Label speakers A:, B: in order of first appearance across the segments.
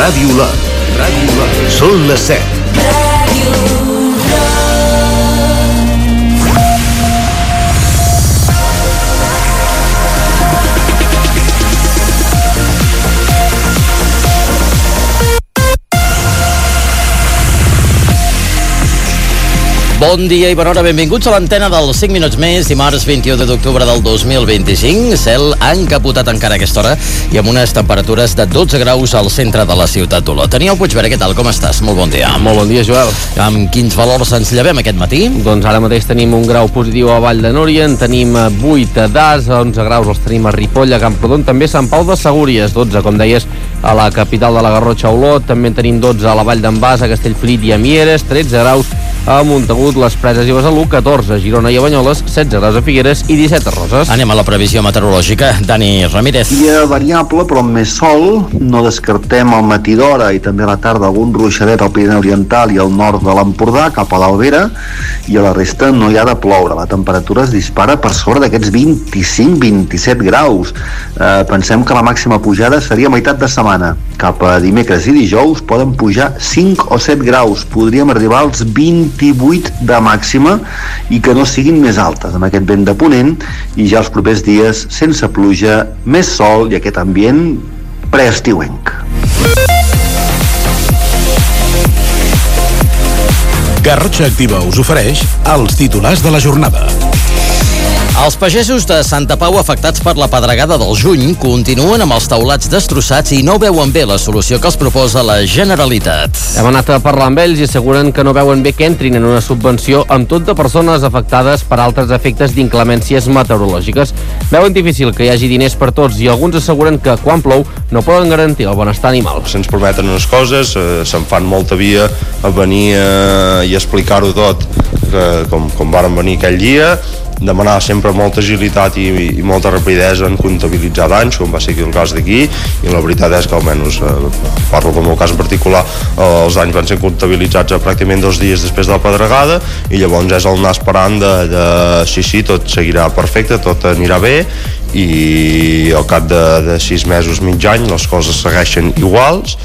A: Ràdio Lot. Són les 7.
B: Bon dia i bona hora, benvinguts a l'antena dels 5 minuts més, dimarts 21 d'octubre del 2025, cel encapotat encara a aquesta hora i amb unes temperatures de 12 graus al centre de la ciutat d'Olot. Daniel Puigvera, què tal, com estàs? Molt bon dia.
C: Molt bon dia, Joel.
B: Amb quins valors ens llevem aquest matí?
C: Doncs ara mateix tenim un grau positiu a Vall de Núria, en tenim 8 a Das, 11 graus els tenim a Ripoll, a Camprodon, també Sant Pau de Segúries, 12, com deies, a la capital de la Garrotxa, Olot, també en tenim 12 a la Vall d'en Bas, a Castellfollit i a Mieres, 13 graus a Montagut, les Preses i Besalú, 14 a Girona i a Banyoles, 16 graus a Figueres i 17 a Roses.
B: Anem a la previsió meteorològica. Dani Ramírez.
D: Dia variable, però amb més sol. No descartem al matí d'hora i també a la tarda algun ruixadet al Pirineu Oriental i al nord de l'Empordà, cap a l'Albera, i a la resta no hi ha de ploure. La temperatura es dispara per sobre d'aquests 25-27 graus. Pensem que la màxima pujada seria a meitat de setmana. Cap a dimecres i dijous poden pujar 5 o 7 graus. Podríem arribar als 28 de màxima i que no siguin més altes amb aquest vent de ponent, i ja els propers dies sense pluja, més sol i aquest ambient preestiuenc.
A: Garrotxa Activa us ofereix els titulars de la jornada.
B: Els pagesos de Santa Pau afectats per la pedregada del juny continuen amb els teulats destrossats i no veuen bé la solució que els proposa la Generalitat.
C: Hem anat a parlar amb ells i asseguren que no veuen bé que entrin en una subvenció amb tot de persones afectades per altres efectes d'inclemències meteorològiques. Veuen difícil que hi hagi diners per tots i alguns asseguren que quan plou no poden garantir el benestar animal.
E: Se'ns prometen unes coses, se'n fan molta via a venir i explicar-ho tot, com varen venir aquell dia, demanar sempre molta agilitat i molta rapidesa en comptabilitzar danys, com va ser el cas d'aquí, i la veritat és que almenys, parlo del meu cas en particular, els danys van ser comptabilitzats pràcticament 2 dies després de la pedregada, i llavors és el anar esperant de sí, tot seguirà perfecte, tot anirà bé, i al cap de 6 mesos, mig any, les coses segueixen iguals,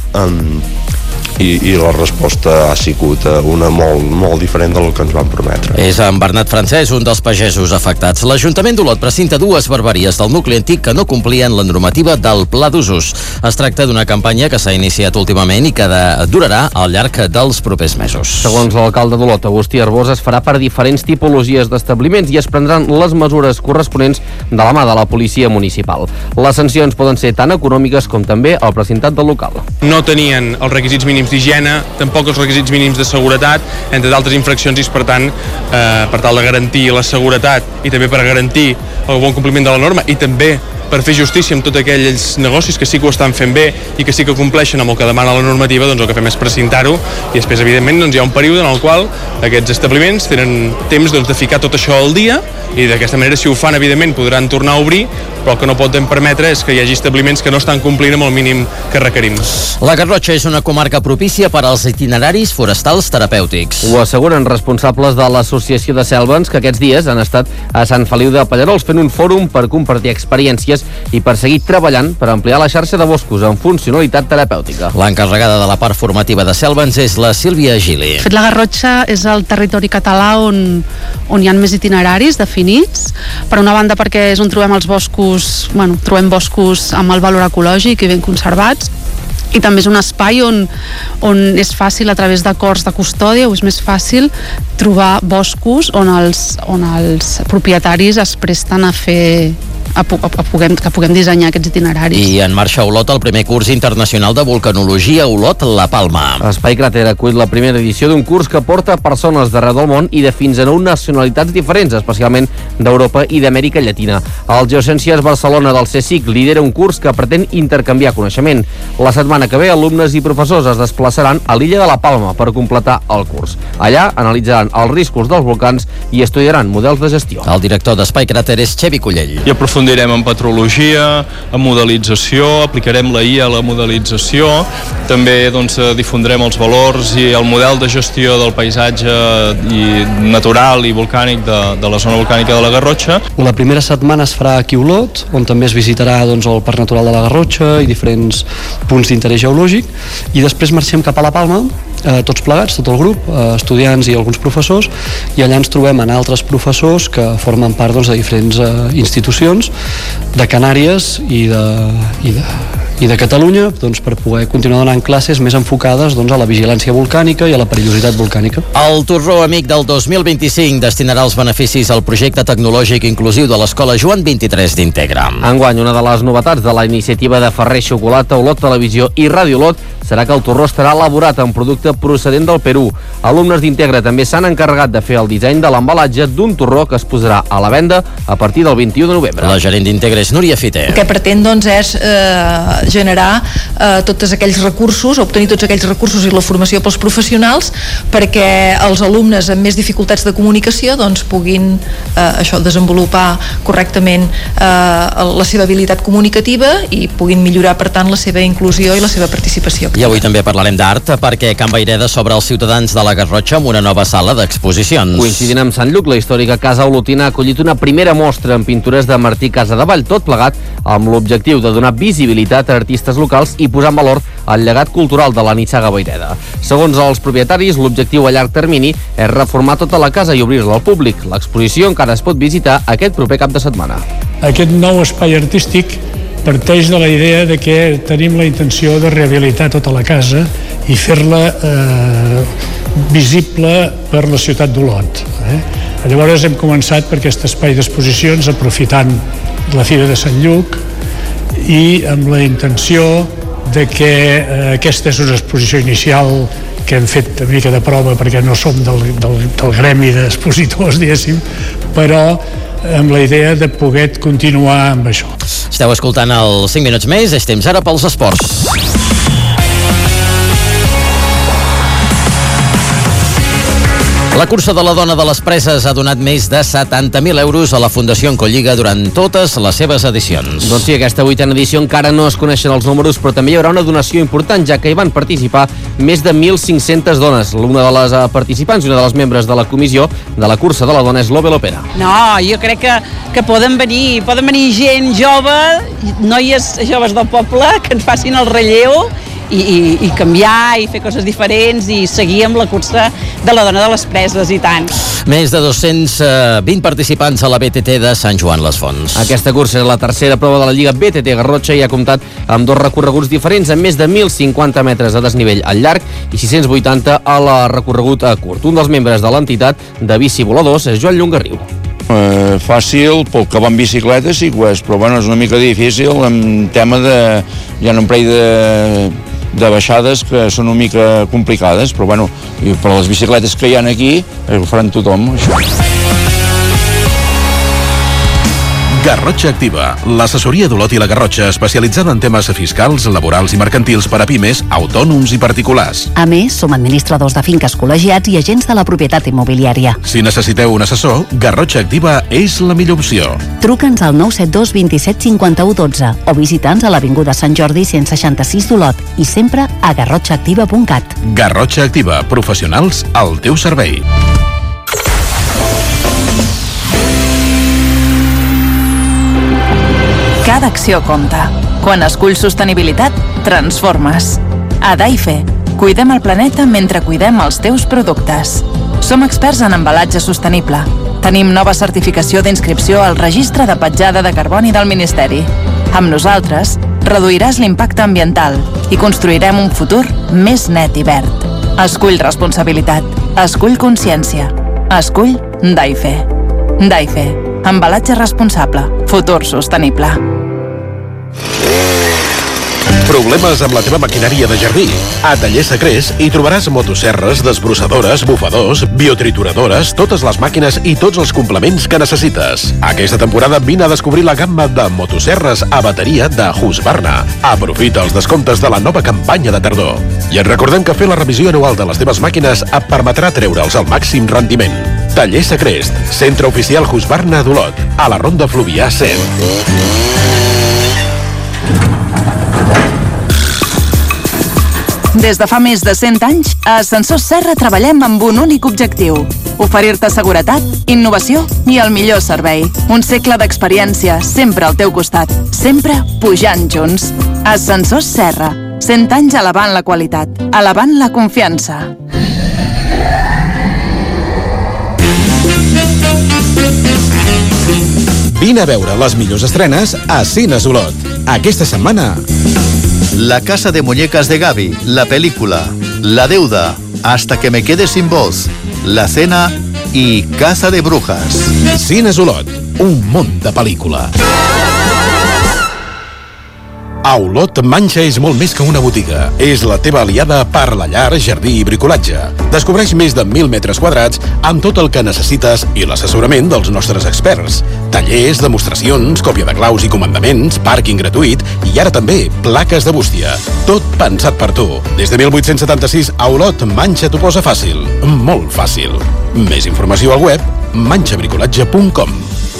E: i la resposta ha sigut una molt diferent del que ens van prometre.
B: És en Bernat Francès, un dels pagesos afectats. L'Ajuntament d'Olot presenta 2 barberies del nucli antic que no complien la normativa del Pla d'Usos. Es tracta d'una campanya que s'ha iniciat últimament i que durarà al llarg dels propers mesos.
C: Segons l'alcalde d'Olot, Agustí Arbós, es farà per diferents tipologies d'establiments i es prendran les mesures corresponents de la mà de la policia municipal. Les sancions poden ser tan econòmiques com també el precintat del local.
F: No tenien els requisits mínims d'higiene, tampoc els requisits mínims de seguretat, entre d'altres infraccions, i per tant, per tal de garantir la seguretat i també per garantir el bon compliment de la norma i també per fer justícia amb tots aquells negocis que sí que ho estan fent bé i que sí que compleixen amb el que demana la normativa, doncs el que fem és precintar-ho, i després, evidentment, doncs hi ha un període en el qual aquests establiments tenen temps de ficar tot això al dia, i d'aquesta manera, si ho fan, evidentment, podran tornar a obrir, però el que no podem permetre és que hi hagi establiments que no estan complint amb el mínim que requerim.
B: La Garrotxa és una comarca propícia per als itineraris forestals terapèutics.
C: Ho asseguren responsables de l'Associació de Selvens, que aquests dies han estat a Sant Feliu de Pallerols fent un fòrum per compartir experiències i per seguir treballant per ampliar la xarxa de boscos amb funcionalitat terapèutica.
B: L'encarregada de la part formativa de Selvens és la Sílvia Gili.
G: La Garrotxa és el territori català on hi ha més itineraris definits. Per una banda, perquè és on trobem els boscos, trobem boscos amb el valor ecològic i ben conservats, i també és un espai on és fàcil, a través d'acords de custòdia, o és més fàcil trobar boscos on els propietaris es presten a fer que puguem dissenyar aquests itineraris.
B: I en marxa a Olot el primer curs internacional de vulcanologia Olot-La Palma.
C: Espai Cràter acull la primera edició d'un curs que porta persones d'arreu del món i de fins a 9 nacionalitats diferents, especialment d'Europa i d'Amèrica Llatina. El Geociències Barcelona del CSIC lidera un curs que pretén intercanviar coneixement. La setmana que ve, alumnes i professors es desplaçaran a l'illa de La Palma per completar el curs. Allà analitzaran els riscos dels volcans i estudiaran models de gestió.
B: El director d'Espai Cràter és Xevi Collell.
H: I aprofundirem en petrologia, en modelització, aplicarem la IA a la modelització, també doncs, difondrem els valors i el model de gestió del paisatge natural i volcànic de la zona volcànica de la Garrotxa.
I: La primera setmana es farà aquí a Olot, on també es visitarà doncs, el Parc Natural de la Garrotxa i diferents punts d'interès geològic, i després marxem cap a la Palma, tots plegats, tot el grup, estudiants i alguns professors, i allà ens trobem en altres professors que formen part doncs, de diferents institucions de Canàries i de Catalunya, doncs, per poder continuar donant classes més enfocades doncs, a la vigilància volcànica i a la perillositat volcànica.
B: El Torró Amic del 2025 destinarà els beneficis al projecte tecnològic inclusiu de l'Escola Joan 23 d'Integra.
C: Enguany, una de les novetats de la iniciativa de Ferrer Xocolata, Olot Televisió i Ràdio Olot serà que el torró estarà elaborat en producte procedent del Perú. Alumnes d'Integra també s'han encarregat de fer el disseny de l'embalatge d'un torró que es posarà a la venda a partir del 21 de novembre.
B: La gerent d'Integra és Núria Fiter.
J: El que pretén doncs, és generar tots aquells recursos, obtenir tots aquells recursos i la formació pels professionals perquè els alumnes amb més dificultats de comunicació doncs, puguin desenvolupar correctament la seva habilitat comunicativa i puguin millorar, per tant, la seva inclusió i la seva participació.
B: I avui també parlarem d'art perquè Can Vaireda s'obre als ciutadans de la Garrotxa amb una nova sala d'exposicions.
C: Coincidint amb Sant Lluc, la històrica Casa Olotina ha acollit una primera mostra en pintures de Martí Casadevall, tot plegat amb l'objectiu de donar visibilitat a artistes locals i posar en valor el llegat cultural de la Nissaga Vaireda. Segons els propietaris, l'objectiu a llarg termini és reformar tota la casa i obrir-la al públic. L'exposició encara es pot visitar aquest proper cap de setmana.
K: Aquest nou espai artístic parteix de la idea de que tenim la intenció de rehabilitar tota la casa i fer-la visible per la ciutat d'Olot. Llavors hem començat per aquest espai d'exposicions aprofitant la Fira de Sant Lluc i amb la intenció de que aquesta és una exposició inicial que hem fet una mica de prova perquè no som del gremi d'expositors, diguéssim, però amb la idea de poder continuar amb això.
B: Esteu escoltant el 5 minuts més, és temps ara pels esports. La cursa de la dona de les preses ha donat més de 70.000 euros a la Fundació Encolliga durant totes les seves edicions.
C: Doncs sí, aquesta 8a edició encara no es coneixen els números, però també hi haurà una donació important, ja que hi van participar més de 1.500 dones. Una de les participants i una de les membres de la comissió de la cursa de la dona és l'Obe Lopera.
L: No, jo crec que poden venir gent jove, noies joves del poble, que ens facin el relleu i canviar i fer coses diferents i seguir amb la cursa de la dona de les preses, i tant.
B: Més de 220 participants a la BTT de Sant Joan les Fonts.
C: Aquesta cursa és la tercera prova de la Lliga BTT Garrotxa i ha comptat amb 2 recorreguts diferents, amb més de 1.050 metres de desnivell al llarg i 680 a la recorregut a curt. Un dels membres de l'entitat de bici voladors és Joan Llongarriu.
M: Fàcil pel que va en bicicleta sí que ho és, però bueno, és una mica difícil en tema de... hi ha un parell de baixades que són una mica complicades, però bueno, per les bicicletes que hi ha aquí ho faran tothom, això.
A: Garrotxa Activa, l'assessoria d'Olot i la Garrotxa especialitzada en temes fiscals, laborals i mercantils per a pimes, autònoms i particulars.
N: A més, som administradors de finques col·legiats i agents de la propietat immobiliària.
A: Si necessiteu un assessor, Garrotxa Activa és la millor opció.
N: Truca'ns al 972 27 51 12 o visita'ns a l'Avinguda Sant Jordi 166 d'Olot i sempre a garrotxaactiva.cat.
A: Garrotxa Activa, professionals al teu servei.
O: Cada acció compta. Quan esculls sostenibilitat, transformes. A Daife, cuidem el planeta mentre cuidem els teus productes. Som experts en embalatge sostenible. Tenim nova certificació d'inscripció al Registre de Petjada de Carboni del Ministeri. Amb nosaltres, reduiràs l'impacte ambiental i construirem un futur més net i verd. Escull responsabilitat. Escull consciència. Escull Daife. Daife. Embalatge responsable. Futur sostenible.
A: Problemes amb la teva maquinària de jardí? A Taller Sacrés hi trobaràs motosserres, desbrossadores, bufadors, biotrituradores, totes les màquines i tots els complements que necessites. Aquesta temporada vine a descobrir la gamma de motosserres a bateria de Husqvarna. Aprofita els descomptes de la nova campanya de tardor. I et recordem que fer la revisió anual de les teves màquines et permetrà treure'ls al màxim rendiment. Taller Secrest, centre oficial Husqvarna d'Olot, a la Ronda Fluvià 7.
O: Des de fa més de 100 anys, a Ascensors Serra treballem amb un únic objectiu: oferir-te seguretat, innovació i el millor servei. Un segle d'experiència, sempre al teu costat, sempre pujant junts. Ascensors Serra, 100 anys elevant la qualitat, elevant la confiança.
P: Vine a veure les millors estrenes a Cines Olot. Aquesta setmana...
Q: La casa de muñecas de Gaby, la película, La deuda, Hasta que me quede sin voz, La cena i Caza de brujas.
P: Cines Olot, un món de pel·lícula.
A: A Olot, Manxa és molt més que una botiga. És la teva aliada per la llar, jardí i bricolatge. Descobreix més de 1.000 metres quadrats amb tot el que necessites i l'assessorament dels nostres experts. Tallers, demostracions, còpia de claus i comandaments, pàrquing gratuït i ara també plaques de bústia. Tot pensat per tu. Des de 1876 a Olot, Manxa t'ho posa fàcil. Molt fàcil. Més informació al web manxabricolatge.com.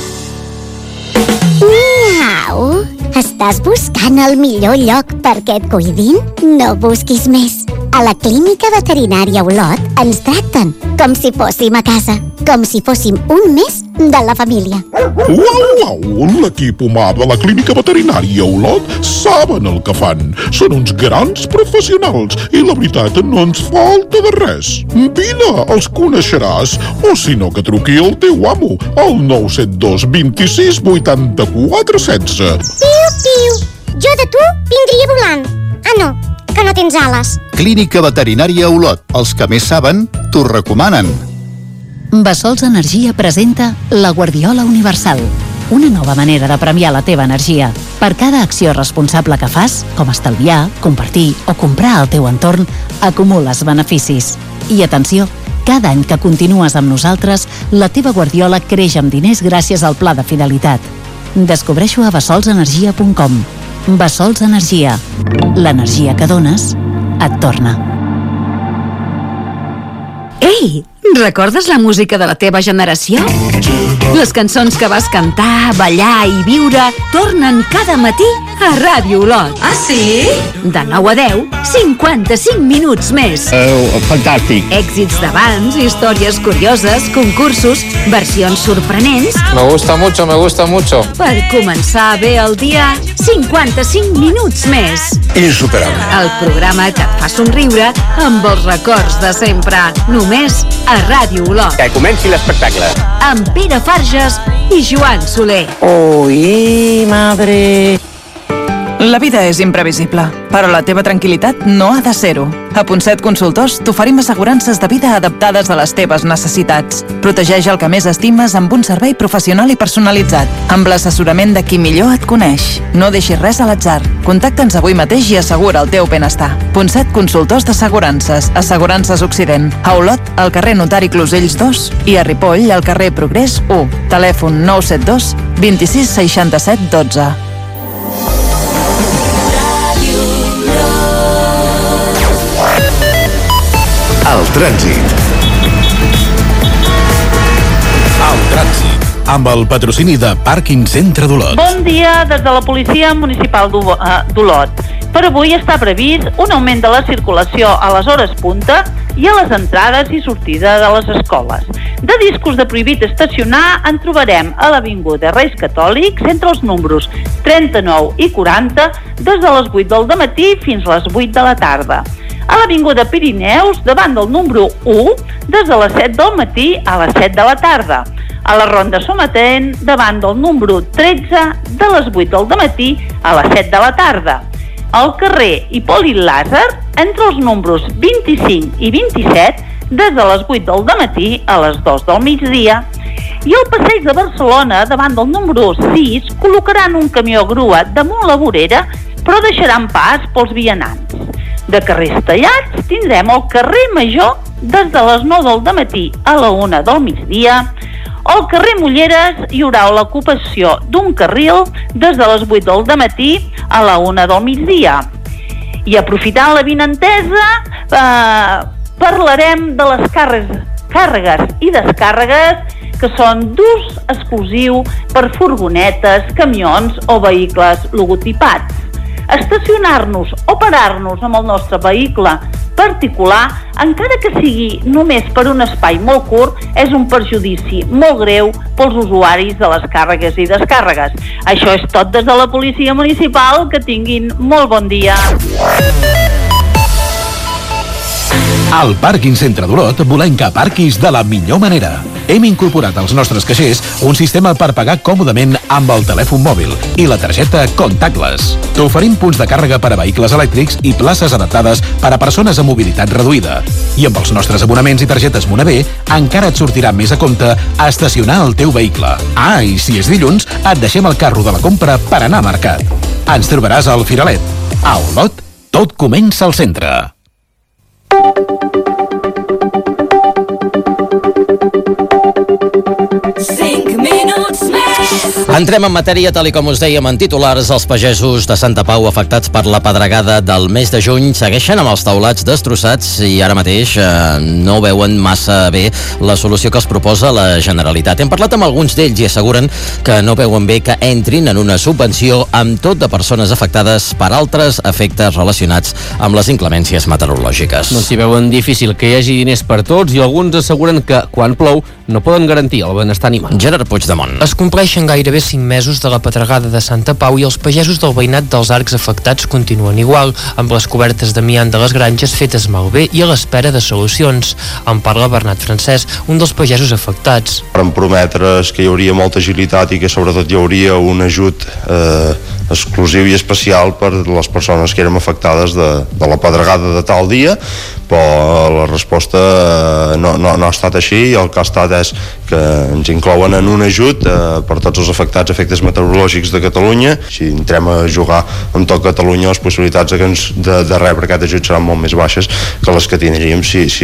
R: Miau! Estàs buscant el millor lloc perquè et cuidin? No busquis més. A la Clínica Veterinària Olot ens tracten com si fóssim a casa, com si fóssim un més de la família.
S: Uau! L'equip humà de la Clínica Veterinària Olot saben el que fan. Són uns grans professionals i la veritat no ens falta de res. Vine, els coneixeràs. O si no, que truqui el teu amo al 972 26 84 16.
R: Piu, piu! Jo de tu vindria volant. Ah, no, que no tens ales.
Q: Clínica Veterinària Olot. Els que més saben, t'ho recomanen.
N: Bessols Energia presenta la Guardiola Universal, una nova manera de premiar la teva energia. Per cada acció responsable que fas, com estalviar, compartir o comprar al teu entorn, acumules beneficis. I atenció, cada any que continues amb nosaltres, la teva Guardiola creix amb diners gràcies al pla de fidelitat. Descobreixo a bessolsenergia.com. Bessols Energia. L'energia que dones et torna.
T: Ei, recordes la música de la teva generació? Les cançons que vas cantar, ballar i viure tornen cada matí a Ràdio Olot.
U: Ah, sí?
T: De 9 a 10, 55 minuts més.
U: Fantàstic.
T: Èxits d'abans, històries curioses, concursos, versions sorprenents.
U: Me gusta mucho.
T: Per començar bé el dia, 55 minuts més.
U: Insuperable.
T: El programa que et fa somriure amb els records de sempre. Només a Ràdio Olot.
U: Que comenci l'espectacle.
T: Amb Pere Farges i Joan Soler.
U: Uy, madre.
O: La vida és imprevisible, però la teva tranquil·litat no ha de ser-ho. A Ponset Consultors t'oferim assegurances de vida adaptades a les teves necessitats. Protegeix el que més estimes amb un servei professional i personalitzat, amb l'assessorament de qui millor et coneix. No deixis res a l'atzar. Contacta'ns avui mateix i assegura el teu benestar. Ponset Consultors d'Assegurances, Assegurances Occident. A Olot, al carrer Notari Closells 2 i a Ripoll, al carrer Progrés 1. Telèfon 972 26 67 12.
Q: El trànsit.
A: El trànsit, amb el patrocini de Pàrquing Centre d'Olot.
V: Bon dia des de la Policia Municipal d'Olot. Per avui està previst un augment de la circulació a les hores punta i a les entrades i sortida de les escoles. De discos de prohibit estacionar en trobarem a l'Avinguda Reis Catòlics entre els números 39 i 40 des de les 8 del dematí fins a les 8 de la tarda. A l'Avinguda Pirineus, davant del número 1, des de les 7 del matí a les 7 de la tarda. A la Ronda Sometent, davant del número 13, de les 8 del dematí a les 7 de la tarda. Al carrer Hipòlit Làser, entre els números 25 i 27, des de les 8 del dematí a les 2 del migdia. I al passeig de Barcelona, davant del número 6, col·locaran un camió grua damunt la vorera, però deixaran pas pels vianants. De carrers tallats tindrem el carrer Major des de les 9 del dematí a la 1 del migdia. Al carrer Mulleres hi haurà l'ocupació d'un carril des de les 8 del dematí a la 1 del migdia. I aprofitant la vinentesa, parlarem de les càrregues i descàrregues que són d'ús exclusiu per furgonetes, camions o vehicles logotipats. Estacionar-nos o parar-nos amb el nostre vehicle particular, encara que sigui només per un espai molt curt, és un perjudici molt greu pels usuaris de les càrregues i descàrregues. Això és tot des de la Policia Municipal. Que tinguin molt bon dia.
P: Al Pàrquing Centre d'Olot volem que aparquis de la millor manera. Hem incorporat als nostres caixers un sistema per pagar còmodament amb el telèfon mòbil i la targeta contactless. T'oferim punts de càrrega per a vehicles elèctrics i places adaptades per a persones amb mobilitat reduïda. I amb els nostres abonaments i targetes Monavé encara et sortirà més a compte estacionar el teu vehicle. Ah, i si és dilluns, et deixem el carro de la compra per anar a mercat. Ens trobaràs al Firalet. A Olot, tot comença al centre.
B: Entrem en matèria, tal com us dèiem en titulars. Els pagesos de Santa Pau afectats per la pedregada del mes de juny segueixen amb els taulats destrossats i ara mateix no veuen massa bé la solució que els proposa la Generalitat. Hem parlat amb alguns d'ells i asseguren que no veuen bé que entrin en una subvenció amb tot de persones afectades per altres efectes relacionats amb les inclemències meteorològiques.
C: No s'hi veuen difícil que hi hagi diners per tots i alguns asseguren que quan plou no poden garantir el benestar animal.
B: Gerard Puigdemont.
D: Es compleixen gairebé 5 mesos de la pedregada de Santa Pau i els pagesos del veïnat dels Arcs afectats continuen igual, amb les cobertes d'amiant de les granges fetes malbé i a l'espera de solucions. En parla Bernat Francesc, un dels pagesos afectats.
E: Vam prometre's que hi hauria molta agilitat i que sobretot hi hauria un ajut exclusiu i especial per les persones que érem afectades de la pedregada de tal dia, però la resposta no ha estat així i el que ha estat és que ens inclouen en un ajut per tots els afectats a efectes meteorològics de Catalunya. Si entrem a jugar amb tot Catalunya, les possibilitats de rebre aquest ajut seran molt més baixes que les que tindríem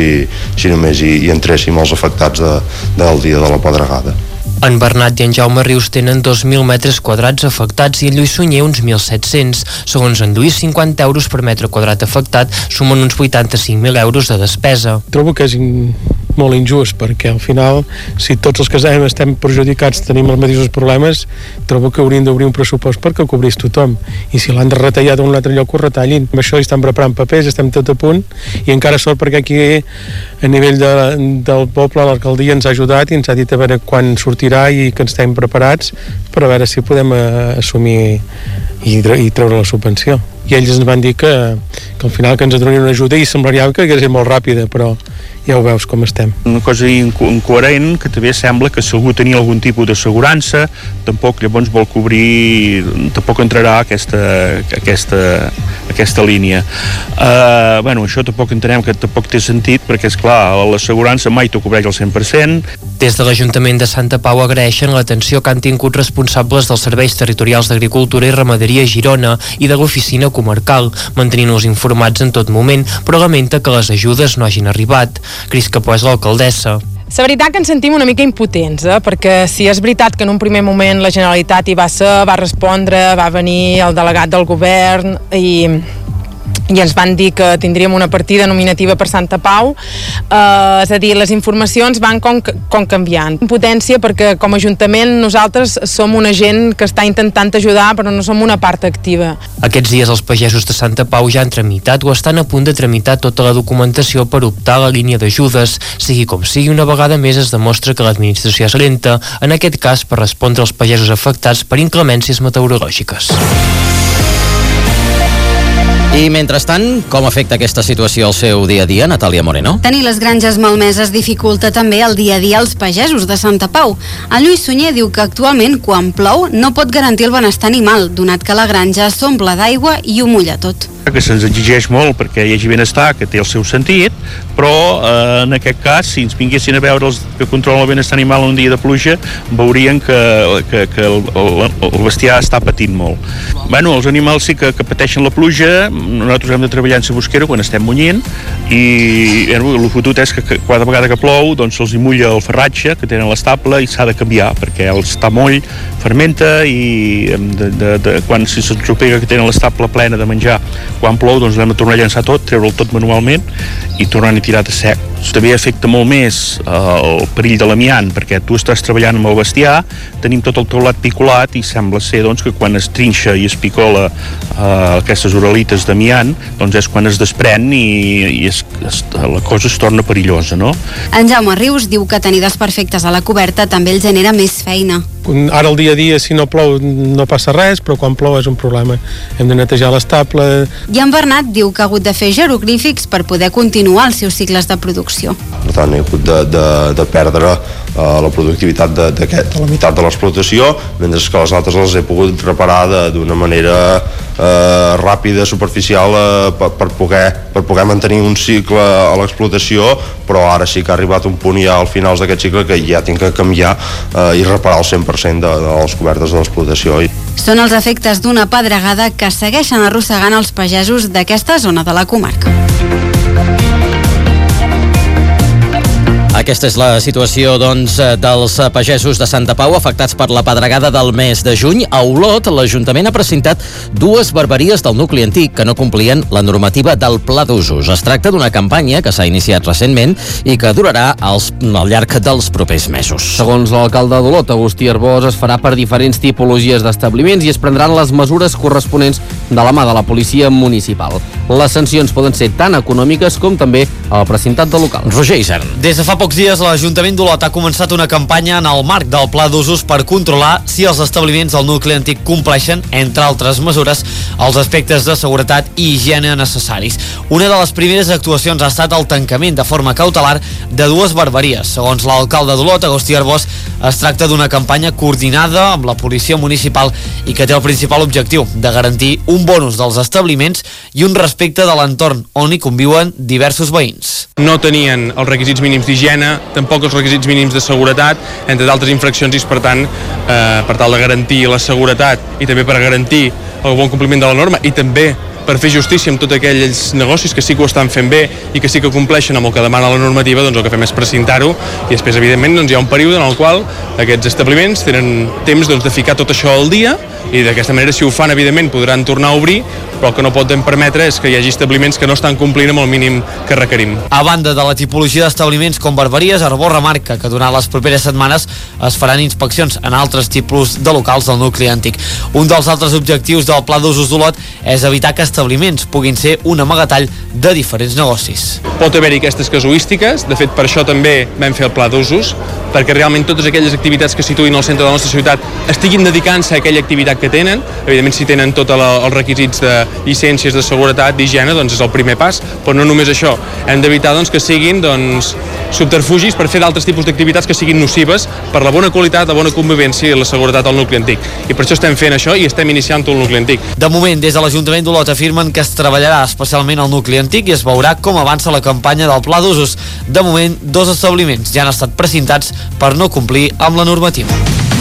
E: si només hi entréssim els afectats del dia de la pedregada.
D: En Bernat i en Jaume Rius tenen 2.000 metres quadrats afectats i en Lluís Sunyer uns 1.700. Segons en Lluís, 50 euros per metre quadrat afectat sumen uns 85.000 euros de despesa.
W: Trobo que és molt injust, perquè al final, si tots els que estem perjudicats tenim els mateixos problemes, trobo que haurien d'obrir un pressupost perquè ho cobrís tothom. I si l'han de retallar d'un altre lloc, ho retallin. Amb això estem preparant papers, estem tot a punt, i encara sort perquè aquí, a nivell del poble, l'alcaldia ens ha ajudat i ens ha dit a veure quan sortirà i que estem preparats per a veure si podem assumir i treure la subvenció. I ells ens van dir que al final que ens donarien una ajuda i semblaria que hagués estat molt ràpida, però ja ho veus com estem.
X: Una cosa incoherent, que també sembla que si algú tenia algun tipus d'assegurança, tampoc llavors vol cobrir, tampoc entrarà aquesta línia. Això tampoc entenem que tampoc té sentit, perquè és clar, l'assegurança mai t'ho cobreix al 100%.
D: Des de l'Ajuntament de Santa Pau agraeixen l'atenció que han tingut responsables dels serveis territorials d'Agricultura i Ramaderia a Girona i de l'oficina comarcal, mantenint-los informats en tot moment, però lamenta que les ajudes no hagin arribat. Cris Capó és l'alcaldessa.
Y: La veritat que ens sentim una mica impotents, perquè si és veritat que en un primer moment la Generalitat hi va respondre, va venir el delegat del govern i ens van dir que tindríem una partida nominativa per Santa Pau, és a dir, les informacions van com canviant. Impotència perquè com a Ajuntament nosaltres som una gent que està intentant ajudar però no som una part activa.
D: Aquests dies els pagesos de Santa Pau ja han tramitat o estan a punt de tramitar tota la documentació per optar a la línia d'ajudes. Sigui com sigui, una vegada més es demostra que l'administració és lenta, en aquest cas per respondre als pagesos afectats per inclemències meteorològiques.
B: I mentrestant, com afecta aquesta situació al seu dia a dia, Natàlia Moreno?
Z: Tenir les granges malmeses dificulta també el dia a dia als pagesos de Santa Pau. En Lluís Sunyer diu que actualment, quan plou, no pot garantir el benestar animal, donat que la granja s'omple d'aigua i ho mulla tot.
X: Que se'ns exigeix molt perquè hi hagi benestar, que té el seu sentit, però en aquest cas, si ens vinguessin a veure els que controlen el benestar animal un dia de pluja, veurien que el bestiar està patint molt. Bueno, els animals sí que pateixen la pluja, nosaltres hem de treballar en la bosquera quan estem munyint, i el fotut és que cada vegada que plou doncs se'ls mulla el farratge que tenen a l'estable i s'ha de canviar, perquè el està moll, fermenta i quan si s'entropega que tenen l'estable plena de menjar, quan plou doncs l'hem de tornar a llançar tot, treure'l tot manualment i tornar a tirar de sec També afecta molt més el perill de l'amiant, perquè tu estàs treballant amb el bestiar, tenim tot el teulat picolat i sembla ser doncs, que quan es trinxa i es picola aquestes uralites d'amiant, doncs és quan es desprèn i la cosa es torna perillosa, no?
Z: En Jaume Rius diu que tenir desperfectes a la coberta també el genera més feina.
W: Ara el dia a dia, si no plou, no passa res, però quan plou és un problema. Hem de netejar l'estable.
Z: I en Bernat diu que ha hagut de fer jeroglífics per poder continuar els seus cicles de producció.
E: Per tant, he hagut de perdre la productivitat de la meitat de l'explotació, mentre que les altres les he pogut reparar d'una manera ràpida, superficial, per poder mantenir un cicle a l'explotació, però ara sí que ha arribat un punt ja al finals d'aquest cicle que ja tinc que canviar i reparar el 100% de les cobertes de l'explotació.
Z: Són els efectes d'una pedregada que segueixen arrossegant els pagesos d'aquesta zona de la comarca.
B: Aquesta és la situació, doncs, dels pagesos de Santa Pau afectats per la pedregada del mes de juny. A Olot, l'Ajuntament ha presentat 2 barberies del nucli antic que no complien la normativa del Pla d'Usos. Es tracta d'una campanya que s'ha iniciat recentment i que durarà al llarg dels propers mesos.
C: Segons l'alcalde d'Olot, Agustí Arbós, es farà per diferents tipologies d'establiments i es prendran les mesures corresponents de la mà de la policia municipal. Les sancions poden ser tan econòmiques com també el precintat de local.
B: Roger Isern.
F: Des de fa pocs dies, l'Ajuntament d'Olot ha començat una campanya en el marc del Pla d'Usos per controlar si els establiments del nucli antic compleixen, entre altres mesures, els aspectes de seguretat i higiene necessaris. Una de les primeres actuacions ha estat el tancament de forma cautelar de 2 barberies. Segons l'alcalde d'Olot, Agustí Arbós, es tracta d'una campanya coordinada amb la policia municipal i que té el principal objectiu de garantir un bon ús dels establiments i un respecte de l'entorn on hi conviuen diversos veïns.
G: No tenien els requisits mínims d'higiene, tampoc els requisits mínims de seguretat, entre d'altres infraccions, i per tant, per tal de garantir la seguretat i també per garantir el bon compliment de la norma i també per fer justícia amb tots aquells negocis que sí que ho estan fent bé i que sí que compleixen amb el que demana la normativa, doncs el que fem és precintar-ho i després, evidentment, doncs, hi ha un període en el qual aquests establiments tenen temps de ficar tot això al dia i d'aquesta manera, si ho fan, evidentment, podran tornar a obrir, però el que no podem permetre és que hi hagi establiments que no estan complint amb el mínim que requerim.
F: A banda de la tipologia d'establiments com barberies, Arbós remarca que durant les properes setmanes es faran inspeccions en altres tipus de locals del nucli antic. Un dels altres objectius del Pla d'Usos d'Olot és evitar que establiments puguin ser un amagatall de diferents negocis.
G: Pot haver-hi aquestes casuístiques, de fet per això també vam fer el Pla d'Usos, perquè realment totes aquelles activitats que situïn al centre de la nostra ciutat estiguin dedicant-se a aquella activitat que tenen. Evidentment, si tenen tots els requisits de llicències de seguretat, d'higiene, doncs és el primer pas, però no només això. Hem d'evitar que siguin subterfugis per fer d'altres tipus d'activitats que siguin nocives per la bona qualitat, la bona convivència i la seguretat al nucli antic. I per això estem fent això i estem iniciant tot el nucli antic.
F: De moment, des de l'Ajuntament d'Olot afirmen que es treballarà especialment al nucli antic i es veurà com avança la campanya del Pla d'Usos. De moment, 2 establiments ja han estat precintats per no complir amb la normativa.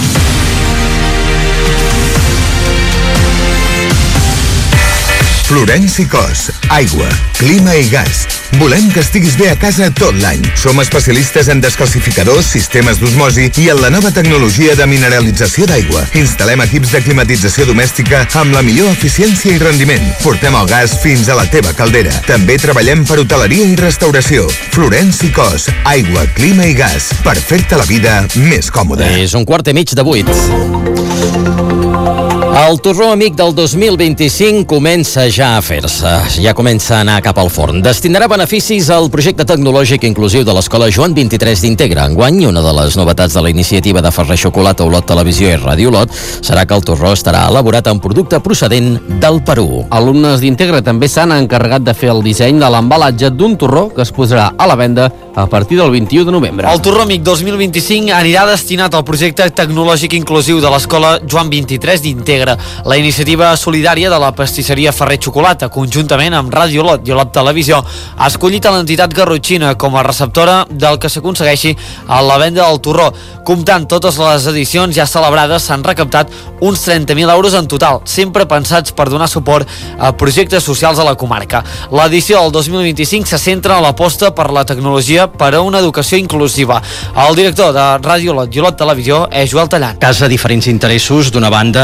H: Florenci Cos, aigua, clima i gas. Volem que estiguis bé a casa tot l'any. Som especialistes en descalcificadors, sistemes d'osmosi i en la nova tecnologia de mineralització d'aigua. Instal·lem equips de climatització domèstica amb la millor eficiència i rendiment. Portem el gas fins a la teva caldera. També treballem per hoteleria i restauració. Florenci Cos, aigua, clima i gas. Per fer-te la vida més còmoda.
B: És 1:15:08. El torró amic del 2025 comença ja a fer-se. Ja comença a anar cap al forn. Destinarà beneficis al projecte tecnològic inclusiu de l'Escola Joan 23 d'Integra. Enguany, una de les novetats de la iniciativa de Ferrer Xocolata, Olot Televisió i Ràdio Olot serà que el torró estarà elaborat amb producte procedent del Perú.
C: Alumnes d'Integra també s'han encarregat de fer el disseny de l'embalatge d'un torró que es posarà a la venda a partir del 21 de novembre.
F: El torró amic 2025 anirà destinat al projecte tecnològic inclusiu de l'Escola Joan 23 d'Integra. La iniciativa solidària de la pastisseria Ferrer Xocolata, conjuntament amb Ràdio Olot i Olot Televisió, ha escollit a l'entitat garrotxina com a receptora del que s'aconsegueixi a la venda del torró. Comptant totes les edicions ja celebrades, s'han recaptat uns 30.000 euros en total, sempre pensats per donar suport a projectes socials a la comarca. L'edició del 2025 se centra en l'aposta per la tecnologia per a una educació inclusiva. El director de Ràdio Olot i Olot Televisió és Joel Tallant.
B: Casa diferents interessos, d'una banda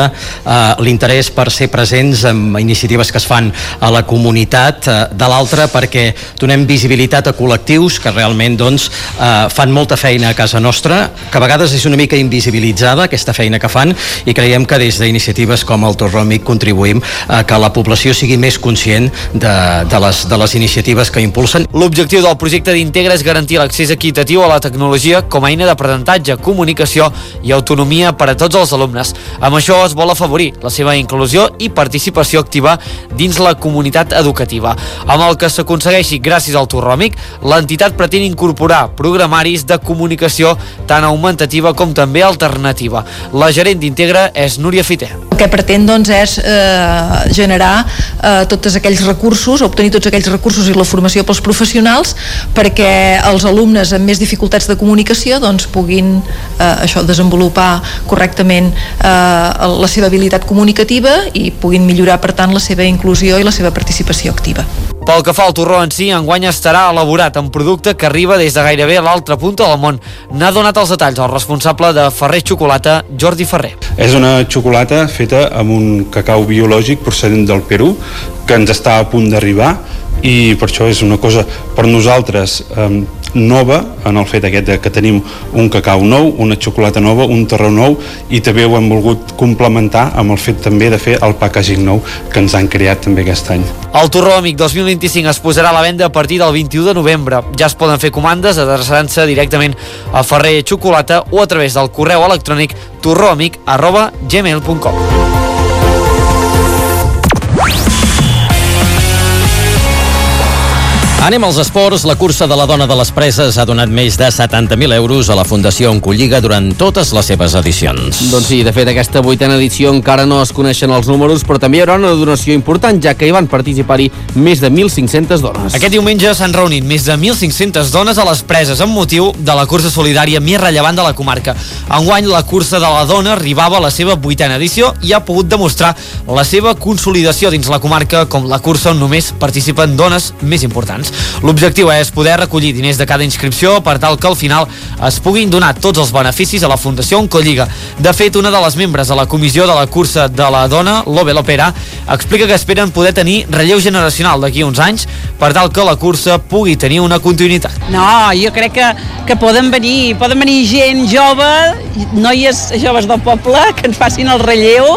B: l'interès per ser presents en iniciatives que es fan a la comunitat, de l'altra perquè donem visibilitat a col·lectius que realment doncs, fan molta feina a casa nostra, que a vegades és una mica invisibilitzada aquesta feina que fan, i creiem que des d'iniciatives com el Torròmic contribuïm a que la població sigui més conscient de les iniciatives que impulsen.
F: L'objectiu del projecte d'Integra és garantir l'accés equitatiu a la tecnologia com a eina d'aprenentatge, comunicació i autonomia per a tots els alumnes. Amb això es vol afavorir la seva inclusió i participació activa dins la comunitat educativa. Amb el que s'aconsegueixi gràcies al Torròmic, l'entitat pretén incorporar programaris de comunicació tant augmentativa com també alternativa. La gerent d'Integra és Núria Fiter.
I: El que pretén doncs, és generar tots aquells recursos, obtenir tots aquells recursos i la formació pels professionals perquè els alumnes amb més dificultats de comunicació doncs, puguin desenvolupar correctament la seva habilitat comunicativa i puguin millorar, per tant, la seva inclusió i la seva participació activa.
F: Pel que fa al torró en si, enguany estarà elaborat en producte que arriba des de gairebé a l'altra punta del món. N'ha donat els detalls el responsable de Ferrer Xocolata, Jordi Ferrer.
J: És una xocolata feta amb un cacau biològic procedent del Perú, que ens està a punt d'arribar, i per això és una cosa per nosaltres nova, en el fet aquest que tenim un cacau nou, una xocolata nova, un torró nou, i també ho hem volgut complementar amb el fet també de fer el packaging nou que ens han creat també aquest any.
F: El Torròmic 2025 es posarà a la venda a partir del 21 de novembre. Ja es poden fer comandes adreçant-se directament a Ferrer Xocolata o a través del correu electrònic torroamic@gmail.com.
B: Anem als esports. La cursa de la dona de les preses ha donat més de 70.000 euros a la Fundació Oncolliga durant totes les seves edicions.
C: Doncs sí, de fet, aquesta 8a edició encara no es coneixen els números, però també hi haurà una donació important, ja que hi van participar-hi més de 1.500 dones.
F: Aquest diumenge s'han reunit més de 1.500 dones a les preses amb motiu de la cursa solidària més rellevant de la comarca. Enguany, la cursa de la dona arribava a la seva 8a edició i ha pogut demostrar la seva consolidació dins la comarca com la cursa on només participen dones més importants. L'objectiu és poder recollir diners de cada inscripció per tal que al final es puguin donar tots els beneficis a la Fundació Oncolliga. De fet, una de les membres de la comissió de la cursa de la dona, l'Ove Lopera, explica que esperen poder tenir relleu generacional d'aquí a uns anys per tal que la cursa pugui tenir una continuïtat.
K: No, jo crec que poden venir gent jove, noies joves del poble, que ens facin el relleu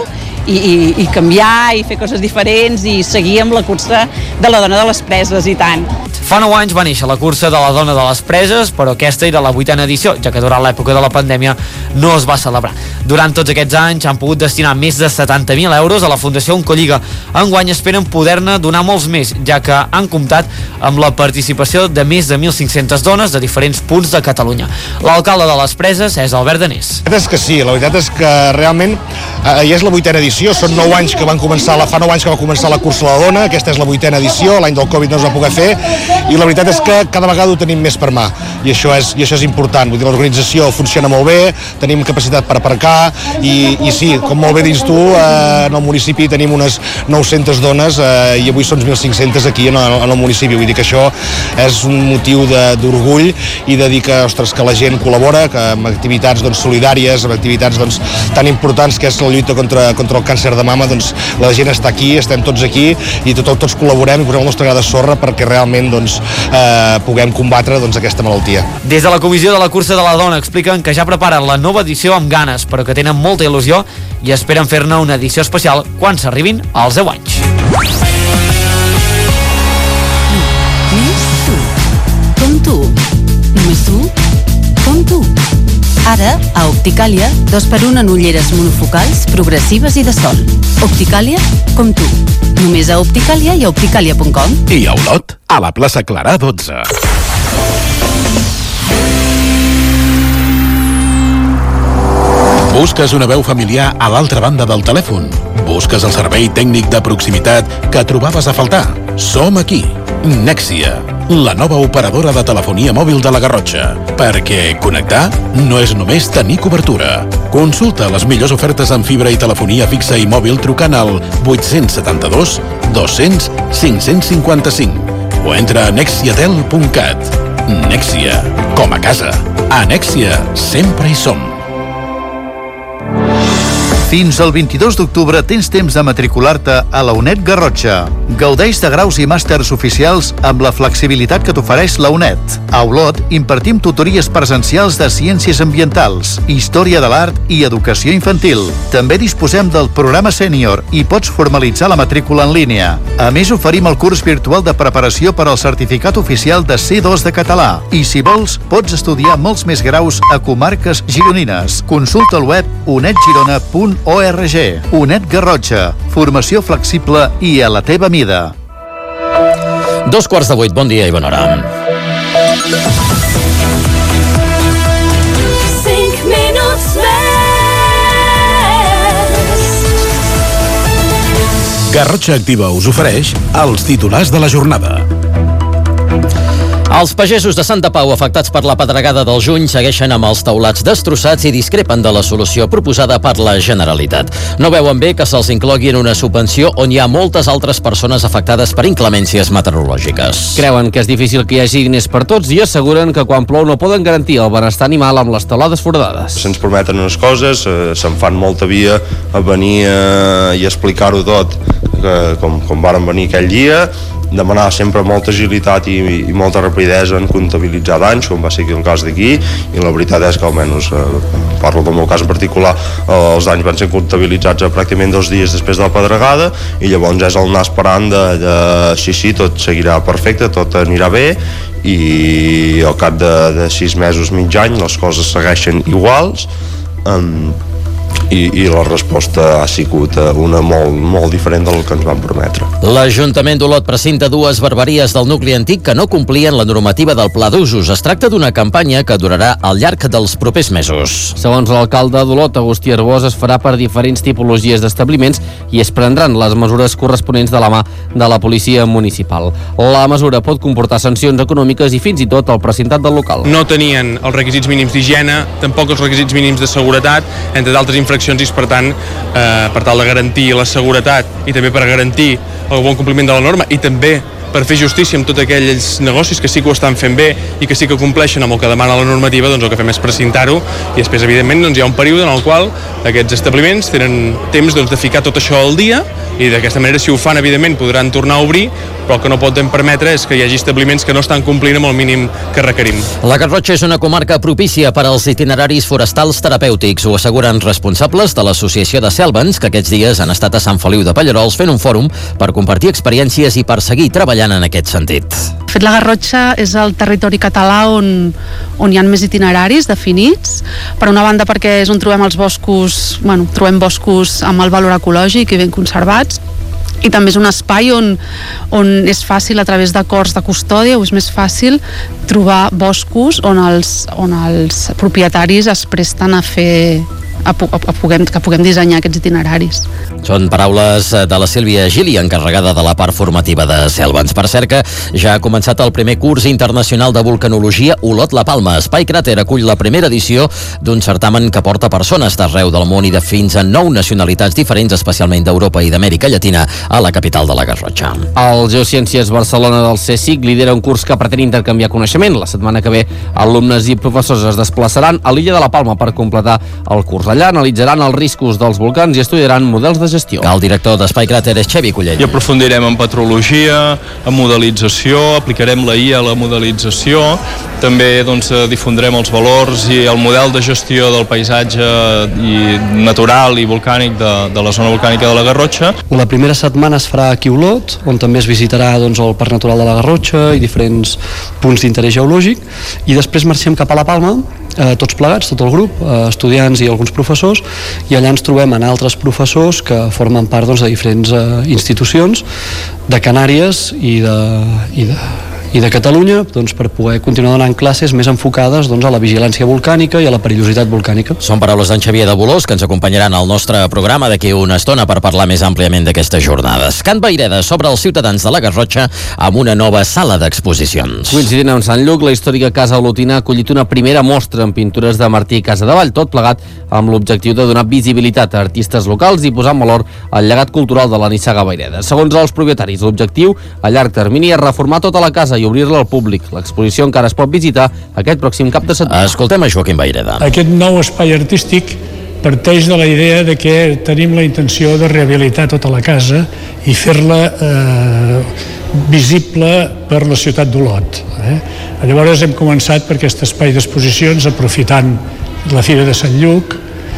K: i canviar i fer coses diferents i seguir amb la cursa de la dona de les preses, i tant.
F: Fa 9 anys va néixer la cursa de la dona de les preses, però aquesta era la 8a edició, ja que durant l'època de la pandèmia no es va celebrar. Durant tots aquests anys han pogut destinar més de 70.000 euros a la Fundació Oncolliga. Enguany esperen poder-ne donar molts més, ja que han comptat amb la participació de més de 1.500 dones de diferents punts de Catalunya. L'alcalde de les preses és Albert Danés.
L: La veritat és que sí, la veritat és que realment ja és la 8a edició, són 9 anys que van començar, fa 9 anys que va començar la cursa de la dona, aquesta és la 8a edició, l'any del Covid no es va poder fer, i la veritat és que cada vegada ho tenim més per mà, i això és important. Vull dir, l'organització funciona molt bé, tenim capacitat per aparcar, i sí, com molt bé dius tu, en el municipi tenim unes 900 dones, i avui són 1.500 aquí en el municipi. Vull dir que això és un motiu d'orgull i de dir que, ostres, que la gent col·labora, que amb activitats solidàries, amb activitats tan importants que és la lluita contra el càncer de mama, doncs la gent està aquí, estem tots aquí i tots col·laborem i posem el nostre gra de sorra perquè realment puguem combatre aquesta malaltia.
F: Des de la comissió de la cursa de la dona expliquen que ja preparen la nova edició amb ganes, però que tenen molta il·lusió i esperen fer-ne una edició especial quan s'arribin als 10 anys.
N: Més tu. Com tu. Només tu. Com tu. Ara, a Opticàlia, 2x1 en ulleres monofocals, progressives i de sol. Opticàlia, com tu. Només a Opticàlia i a opticàlia.com.
A: I a Olot, a la plaça Clarà 12. Busques una veu familiar a l'altra banda del telèfon? Busques el servei tècnic de proximitat que trobaves a faltar? Som aquí. Nexia, la nova operadora de telefonia mòbil de la Garrotxa. Perquè connectar no és només tenir cobertura. Consulta les millors ofertes en fibra i telefonia fixa i mòbil trucant al 872 200 555 o entra a nexiatel.cat. Nexia, com a casa. A Nexia sempre hi som.
Q: Fins al 22 d'octubre tens temps de matricular-te a la UNED Garrotxa. Gaudeix de graus i màsters oficials amb la flexibilitat que t'ofereix la UNED. A Olot impartim tutories presencials de ciències ambientals, història de l'art i educació infantil. També disposem del programa sènior i pots formalitzar la matrícula en línia. A més, oferim el curs virtual de preparació per al certificat oficial de C2 de català. I si vols, pots estudiar molts més graus a comarques gironines. Consulta el web unedgirona.org. UNED Garrotxa. Formació flexible i a la teva mida.
B: 7:45, bon dia i bona hora.
M: 5 minuts més.
P: Garrotxa Activa us ofereix els titulars de la jornada.
B: Els pagesos de Santa Pau afectats per la pedregada del juny segueixen amb els teulats destrossats i discrepen de la solució proposada per la Generalitat. No veuen bé que se'ls inclogui en una subvenció on hi ha moltes altres persones afectades per inclemències meteorològiques.
C: Creuen que és difícil que hi hagi diners per tots i asseguren que quan plou no poden garantir el benestar animal amb les teulades foradades.
E: Se'ns prometen unes coses, se'n fan molta via a venir i explicar-ho tot, com varen venir aquell dia, demanar sempre molta agilitat i molta rapidesa en comptabilitzar danys, com va ser el cas d'aquí, i la veritat és que almenys, parlo del meu cas en particular, els danys van ser comptabilitzats pràcticament 2 dies després de la pedregada, i llavors és el anar esperant sí, tot seguirà perfecte, tot anirà bé, i al cap de 6 mesos, mig any, les coses segueixen iguals, i la resposta ha sigut una molt diferent del que ens van prometre.
B: L'Ajuntament d'Olot presenta 2 barberies del nucli antic que no complien la normativa del Pla d'Usos. Es tracta d'una campanya que durarà al llarg dels propers mesos.
C: Segons l'alcalde d'Olot, Agustí Arbós, es farà per diferents tipologies d'establiments i es prendran les mesures corresponents de la mà de la policia municipal. La mesura pot comportar sancions econòmiques i fins i tot el precintat del local.
G: No tenien els requisits mínims d'higiene, tampoc els requisits mínims de seguretat, entre d'altres infraccions, i per tant, per tal de garantir la seguretat i també per garantir el bon compliment de la norma i també per fer justícia amb tots aquells negocis que sí que ho estan fent bé i que sí que compleixen amb el que demana la normativa, doncs el que fem és precintar-ho i després, evidentment, doncs hi ha un període en el qual aquests establiments tenen temps de ficar tot això al dia i d'aquesta manera, si ho fan, evidentment, podran tornar a obrir, però el que no podem permetre és que hi hagi establiments que no estan complint amb el mínim que requerim.
B: La Garrotxa és una comarca propícia per als itineraris forestals terapèutics, ho asseguren responsables de l'Associació de Selvens, que aquests dies han estat a Sant Feliu de Pallerols fent un fòrum per compartir experiències i per seguir treballant en aquest sentit.
O: De fet, la Garrotxa és el territori català on hi ha més itineraris definits. Per una banda, perquè és on trobem els boscos, trobem boscos amb el valor ecològic i ben conservats, i també és un espai on és fàcil, a través d'acords de custòdia, o és més fàcil trobar boscos on els propietaris es presten a fer que puguem dissenyar aquests itineraris.
B: Són paraules de la Sílvia Gili, encarregada de la part formativa de Selvens. Per cert que ja ha començat el primer curs internacional de vulcanologia Olot La Palma. Espai Cràter acull la primera edició d'un certamen que porta persones d'arreu del món i de fins a 9 nacionalitats diferents, especialment d'Europa i d'Amèrica Llatina, a la capital de la Garrotxa.
C: El Geociències Barcelona del CSIC lidera un curs que pretén intercanviar coneixement. La setmana que ve, alumnes i professors es desplaçaran a l'illa de la Palma per completar el curs. Allà analitzaran els riscos dels volcans i estudiaran models de gestió.
B: El director d'Espai Cràter és Xevi Collell.
X: I aprofundirem en petrologia, en modelització, aplicarem la IA a la modelització, també difondrem els valors i el model de gestió del paisatge natural i volcànic de la zona volcànica de la Garrotxa.
R: La primera setmana es farà aquí a Olot, on també es visitarà el Parc Natural de la Garrotxa i diferents punts d'interès geològic, i després marxem cap a la Palma, tots plegats, tot el grup, estudiants i alguns professors, i allà ens trobem en altres professors que formen part de diferents institucions de Canàries i de Catalunya, per poder continuar donant classes més enfocades a la vigilància volcànica i a la perillositat volcànica.
B: Són paraules d'en Xavier de Bolós, que ens acompanyaran al nostre programa d'aquí una estona per parlar més àmpliament d'aquestes jornades. Can Vayreda sobre els ciutadans de la Garrotxa amb una nova sala d'exposicions.
C: Coincidint amb Sant Lluc, la històrica Casa Olotina ha acollit una primera mostra en pintures de Martí Casadevall, tot plegat amb l'objectiu de donar visibilitat a artistes locals i posar en valor el llegat cultural de la nissaga Vayreda. Segons els propietaris, l'objectiu a llarg termini és reformar tota la casa i obrir-la al públic. L'exposició encara es pot visitar aquest pròxim cap de setmana.
B: Escoltem a Joaquim Vayreda.
S: Aquest nou espai artístic
D: parteix de la idea de que tenim la intenció de rehabilitar tota la casa i fer-la visible per la ciutat d'Olot. Llavors hem començat per aquest espai d'exposicions aprofitant la Fira de Sant Lluc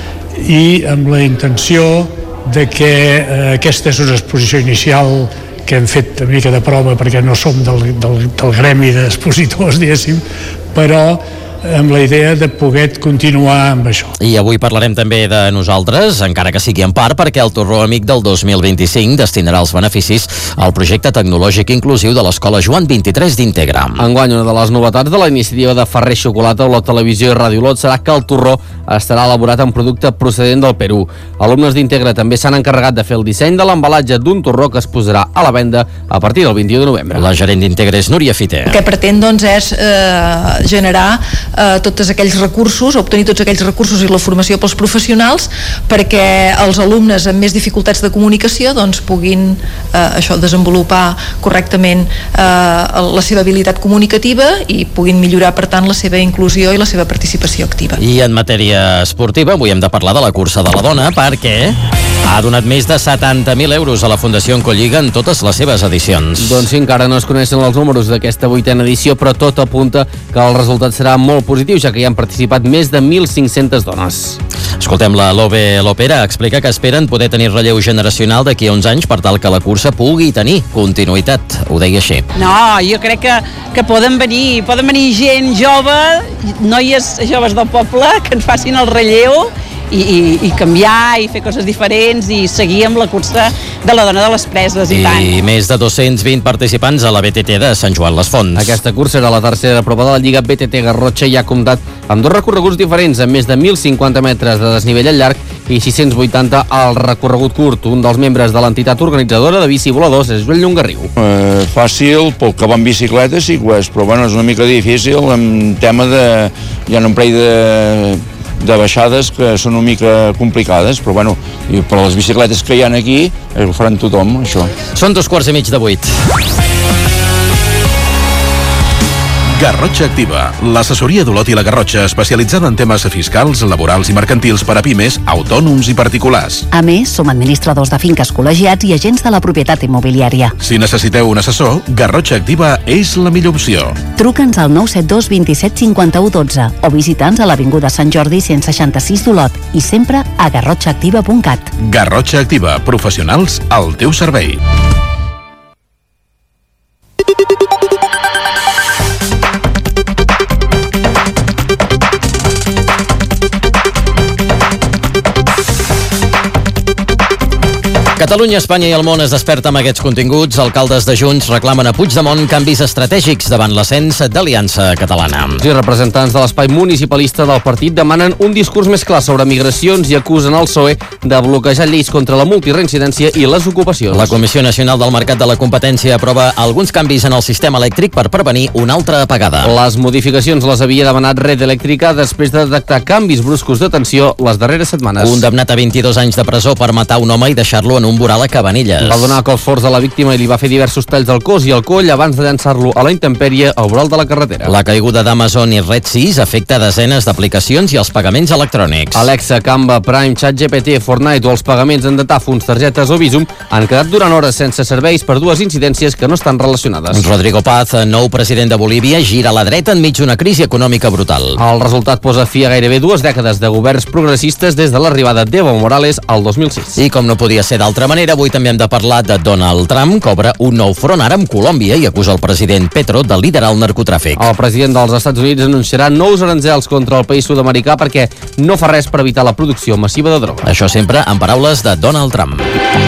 D: i amb la intenció de que aquesta és una exposició inicial que hem fet una mica de prova perquè no som del gremi d'expositors, diguéssim, però amb la idea de poder continuar amb això.
B: I avui parlarem també de nosaltres, encara que sigui en part, perquè el Torró Amic del 2025 destinarà els beneficis al projecte tecnològic inclusiu de l'Escola Joan 23 d'Integra.
C: Enguany, una de les novetats de la iniciativa de Ferrer Xocolata o la Televisió i Ràdio Olot serà que el torró estarà elaborat en producte procedent del Perú. Alumnes d'Integra també s'han encarregat de fer el disseny de l'embalatge d'un torró que es posarà a la venda a partir del 21 de novembre.
B: La gerent d'Integra és Núria Fiter.
I: El que pretén, doncs, és generar tots aquells recursos, obtenir tots aquells recursos i la formació pels professionals perquè els alumnes amb més dificultats de comunicació doncs puguin desenvolupar correctament la seva habilitat comunicativa i puguin millorar, per tant, la seva inclusió i la seva participació activa.
B: I en matèria esportiva avui hem de parlar de la cursa de la dona perquè ha donat més de 70.000 euros a la Fundació Oncolliga en totes les seves edicions.
C: Doncs sí, encara no es coneixen els números d'aquesta 8a edició, però tot apunta que el resultat serà molt positiu, ja que hi han participat més de 1.500 dones.
B: Escoltem la Lobe Lopera, explica que esperen poder tenir relleu generacional d'aquí a uns anys per tal que la cursa pugui tenir continuïtat. Ho deia així.
K: No, jo crec que poden venir gent jove, noies joves del poble, que ens facin el relleu i canviar i fer coses diferents i seguir amb la cursa de la dona de les preses i tant.
B: I més de 220 participants a la BTT de Sant Joan les Fonts.
C: Aquesta cursa era la tercera prova de la Lliga BTT Garrotxa i ha comptat amb dos recorreguts diferents, amb més de 1.050 metres de desnivell al llarg i 680 al recorregut curt. Un dels membres de l'entitat organitzadora de bici voladors és Joel Llongarriu.
S: Fàcil, pel que va en bicicleta sí que ho és, però bueno, és una mica difícil en tema de... hi ha un parell de baixades que són una mica complicades, però bueno, i per les bicicletes que hi ha aquí, ho faran tothom, això.
B: Són 7:15.
A: Garrotxa Activa, l'assessoria d'Olot i la Garrotxa especialitzada en temes fiscals, laborals i mercantils per a pimes, autònoms i particulars.
N: A més, som administradors de finques col·legiats i agents de la propietat immobiliària.
A: Si necessiteu un assessor, Garrotxa Activa és la millor opció.
N: Truca'ns al 972 27 51 12 o visita'ns a l'Avinguda Sant Jordi 166 d'Olot i sempre a garrotxaactiva.cat.
A: Garrotxa Activa, professionals al teu servei.
B: Catalunya, Espanya i el món es desperta amb aquests continguts. Alcaldes de Junts reclamen a Puigdemont canvis estratègics davant l'ascens d'Aliança Catalana.
C: Els representants de l'espai municipalista del partit demanen un discurs més clar sobre migracions i acusen el PSOE de bloquejar lleis contra la multireincidència i les ocupacions.
B: La Comissió Nacional del Mercat de la Competència aprova alguns canvis en el sistema elèctric per prevenir una altra apagada.
C: Les modificacions les havia demanat Red Elèctrica després de detectar canvis bruscos de tensió les darreres setmanes.
B: Condemnat a 22 anys de presó per matar un home i deixar-lo en un voral a Cabanilles.
C: Va donar cops forts a la víctima i li va fer diversos talls al cos i al coll abans de llançar-lo a la intempèrie al voral de la carretera.
B: La caiguda d'Amazon i Red 6 afecta desenes d'aplicacions i els pagaments electrònics.
C: Alexa, Canva, Prime, ChatGPT, Fortnite o els pagaments en datàfons, targetes o Bizum han quedat durant hores sense serveis per dues incidències que no estan relacionades.
B: Rodrigo Paz, nou president de Bolívia, gira a la dreta enmig d'una crisi econòmica brutal.
C: El resultat posa fi a gairebé 2 dècades de governs progressistes des de l'arribada d'Evo Morales al 2006.
B: I com no podia ser d'altra manera, avui també hem de parlar de Donald Trump, que obre un nou front ara amb Colòmbia i acusa el president Petro de liderar el narcotràfic.
C: El president dels Estats Units anunciarà nous aranzels contra el país sud-americà perquè no fa res per evitar la producció massiva de droga.
B: Això sempre en paraules de Donald Trump.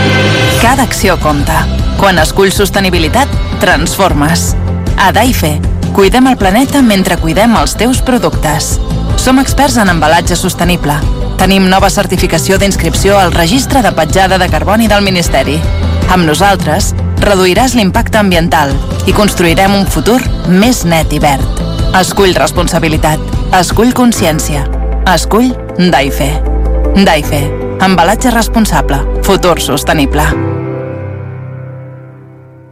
T: Cada acció compta. Quan esculls sostenibilitat, transformes. A Daife, cuidem el planeta mentre cuidem els teus productes. Som experts en embalatge sostenible. Tenim nova certificació d'inscripció al Registre de Petjada de Carboni del Ministeri. Amb nosaltres, reduiràs l'impacte ambiental i construirem un futur més net i verd. Escull responsabilitat. Escull consciència. Escull Daife. Daife. Embalatge responsable. Futur sostenible.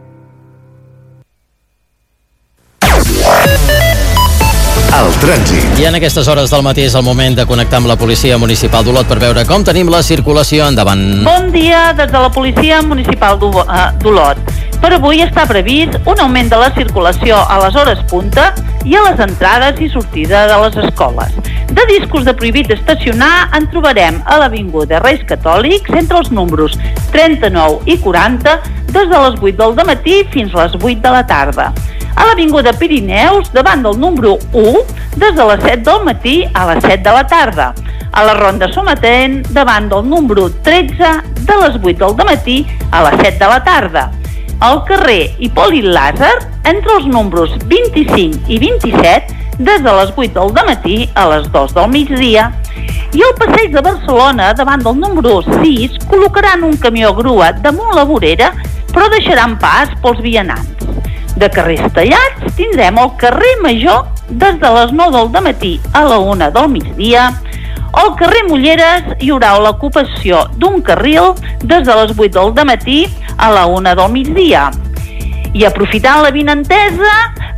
H: El trànsit.
B: I en aquestes hores del matí és el moment de connectar amb la policia municipal d'Olot per veure com tenim la circulació. Endavant.
J: Bon dia des de la policia municipal d'Olot. Per avui està previst un augment de la circulació a les hores punta i a les entrades i sortida de les escoles. De discos de prohibit estacionar en trobarem a l'Avinguda Reis Catòlics entre els números 39 i 40 des de les 8 del dematí fins a les 8 de la tarda. A l'Avinguda Pirineus, davant del número 1, des de les 7 del matí a les 7 de la tarda. A la Ronda Sometent, davant del número 13, de les 8 del matí a les 7 de la tarda. Al carrer Hipòlit Làser, entre els números 25 i 27, des de les 8 del matí a les 2 del migdia. I al passeig de Barcelona, davant del número 6, col·locaran un camió grua damunt la vorera, però deixaran pas pels vianants. De carrers tallats tindrem el carrer Major des de les 9 del matí a la 1 del migdia. Al carrer Mulleres hi haurà l'ocupació d'un carril des de les 8 del matí a la 1 del migdia. I aprofitant la vinentesa,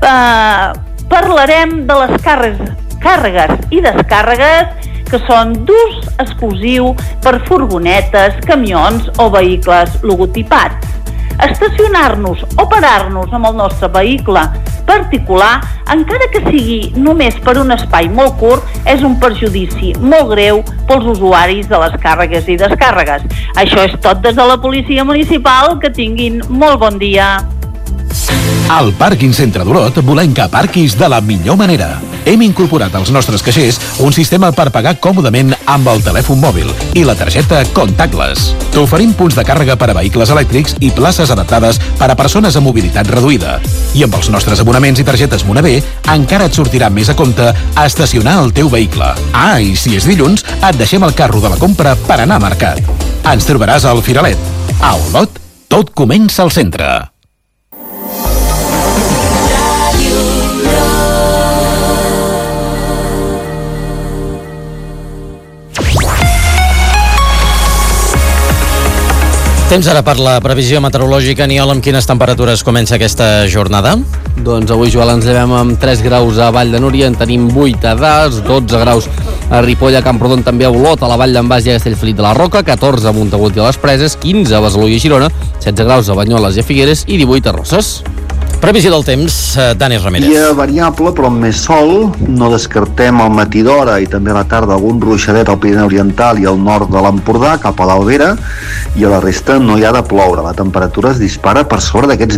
J: parlarem de les càrregues i descàrregues que són d'ús exclusiu per furgonetes, camions o vehicles logotipats. Estacionar-nos o parar-nos amb el nostre vehicle particular, encara que sigui només per un espai molt curt, és un perjudici molt greu pels usuaris de les càrregues i descàrregues. Això és tot des de la policia municipal. Que tinguin molt bon dia.
P: Al Pàrquing Centre d'Olot volem que aparquis de la millor manera. Hem incorporat als nostres caixers un sistema per pagar còmodament amb el telèfon mòbil i la targeta contactless. T'oferim punts de càrrega per a vehicles elèctrics i places adaptades per a persones amb mobilitat reduïda. I amb els nostres abonaments i targetes Monavé encara et sortirà més a compte estacionar el teu vehicle. Ah, i si és dilluns, et deixem el carro de la compra per anar a mercat. Ens trobaràs al Firalet. A Olot, tot comença al centre.
B: Temps ara per la previsió meteorològica. Aniol, amb quines temperatures comença aquesta jornada?
C: Doncs avui, Joel, ens llevem amb 3 graus a Vall de Núria, en tenim 8 a Das, 12 graus a Ripoll, a Camprodon, també a Olot, a la Vall d'en Bas i a Castellfollit de la Roca, 14 a Montagut i a les Preses, 15 a Besalú i a Girona, 16 graus a Banyoles i a Figueres i 18 a Roses.
B: Previsió del temps, Dani Ramírez.
U: Dia variable, però amb més sol. No descartem al matí d'hora i també a la tarda algun ruixadet al Pirineu Oriental i al nord de l'Empordà, cap a l'Albera, i a la resta no hi ha de ploure. La temperatura es dispara per sobre d'aquests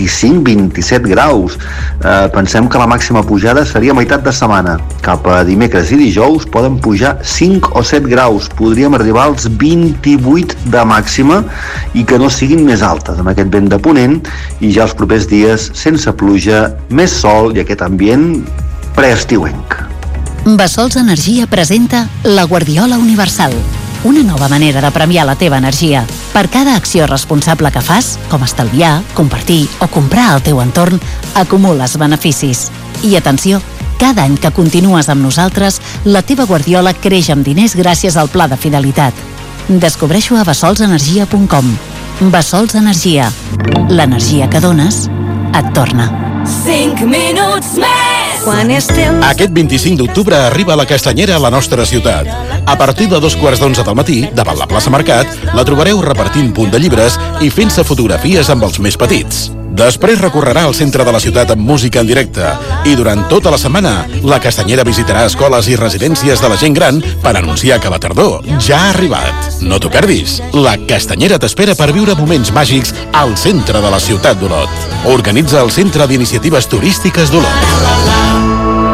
U: 25-27 graus. Pensem que la màxima pujada seria a meitat de setmana. Cap a dimecres i dijous poden pujar 5 o 7 graus. Podríem arribar als 28 de màxima i que no siguin més altes amb aquest vent de ponent, i ja els propers dies sense pluja, més sol i aquest ambient preestiuenc.
N: Bassols Energia presenta la Guardiola Universal, una nova manera de premiar la teva energia. Per cada acció responsable que fas, com estalviar, compartir o comprar al teu entorn, acumules beneficis. I atenció, cada any que continues amb nosaltres, la teva Guardiola creix amb diners gràcies al pla de fidelitat. Descobreix-ho a bassolsenergia.com. Bassols Energia. L'energia que dones et torna.
M: 5 minuts més. Quan estem...
A: Aquest 25 d'octubre arriba la Castanyera a la nostra ciutat. A partir de 2:15 del matí, davant la plaça Mercat, la trobareu repartint punt de llibres i fent-se fotografies amb els més petits. Després recorrerà el centre de la ciutat amb música en directe i durant tota la setmana la Castanyera visitarà escoles i residències de la gent gran per anunciar que la tardor ja ha arribat. No t'ho perdis. La Castanyera t'espera per viure moments màgics al centre de la ciutat d'Olot. Organitza el Centre d'Iniciatives Turístiques d'Olot.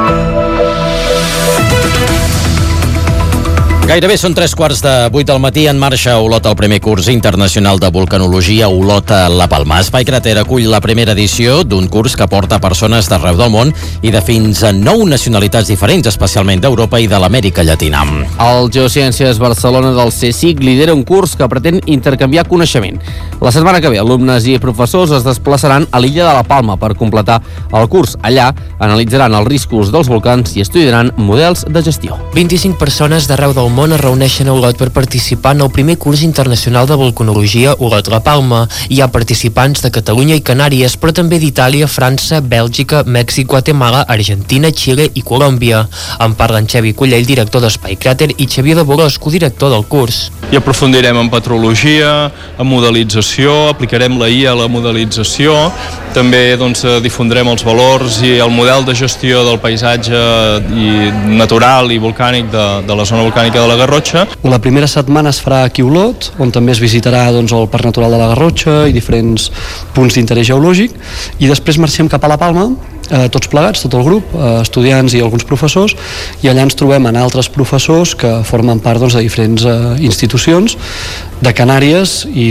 B: Gairebé són 7:45 del matí. En marxa a Olot el primer curs internacional de vulcanologia Olot a La Palma. Espai Crater acull la primera edició d'un curs que porta persones d'arreu del món i de fins a 9 nacionalitats diferents, especialment d'Europa i de l'Amèrica Llatina.
C: El Geociències Barcelona del CSIC lidera un curs que pretén intercanviar coneixement. La setmana que ve, alumnes i professors es desplaçaran a l'illa de La Palma per completar el curs. Allà analitzaran els riscos dels volcans i estudiaran models de gestió.
V: 25 persones d'arreu del
F: món es reuneixen a Olot per participar en el primer curs internacional de vulcanologia Olot-La Palma. Hi ha participants de Catalunya i Canàries, però també d'Itàlia, França, Bèlgica, Mèxic, Guatemala, Argentina, Xile i Colòmbia. En parlen Xavi Collell, director d'Espai Cràter, i Xavier de Bolós, codirector del curs.
L: I aprofundirem en petrologia, en modelització, aplicarem la IA a la modelització, també difondrem els valors i el model de gestió del paisatge natural i volcànic de la zona volcànica de la Garrotxa.
R: La primera setmana es farà aquí a Olot, on també es visitarà el Parc Natural de la Garrotxa i diferents punts d'interès geològic, i després marxem cap a la Palma, tots plegats, tot el grup, estudiants i alguns professors, i allà ens trobem en altres professors que formen part de diferents institucions de Canàries i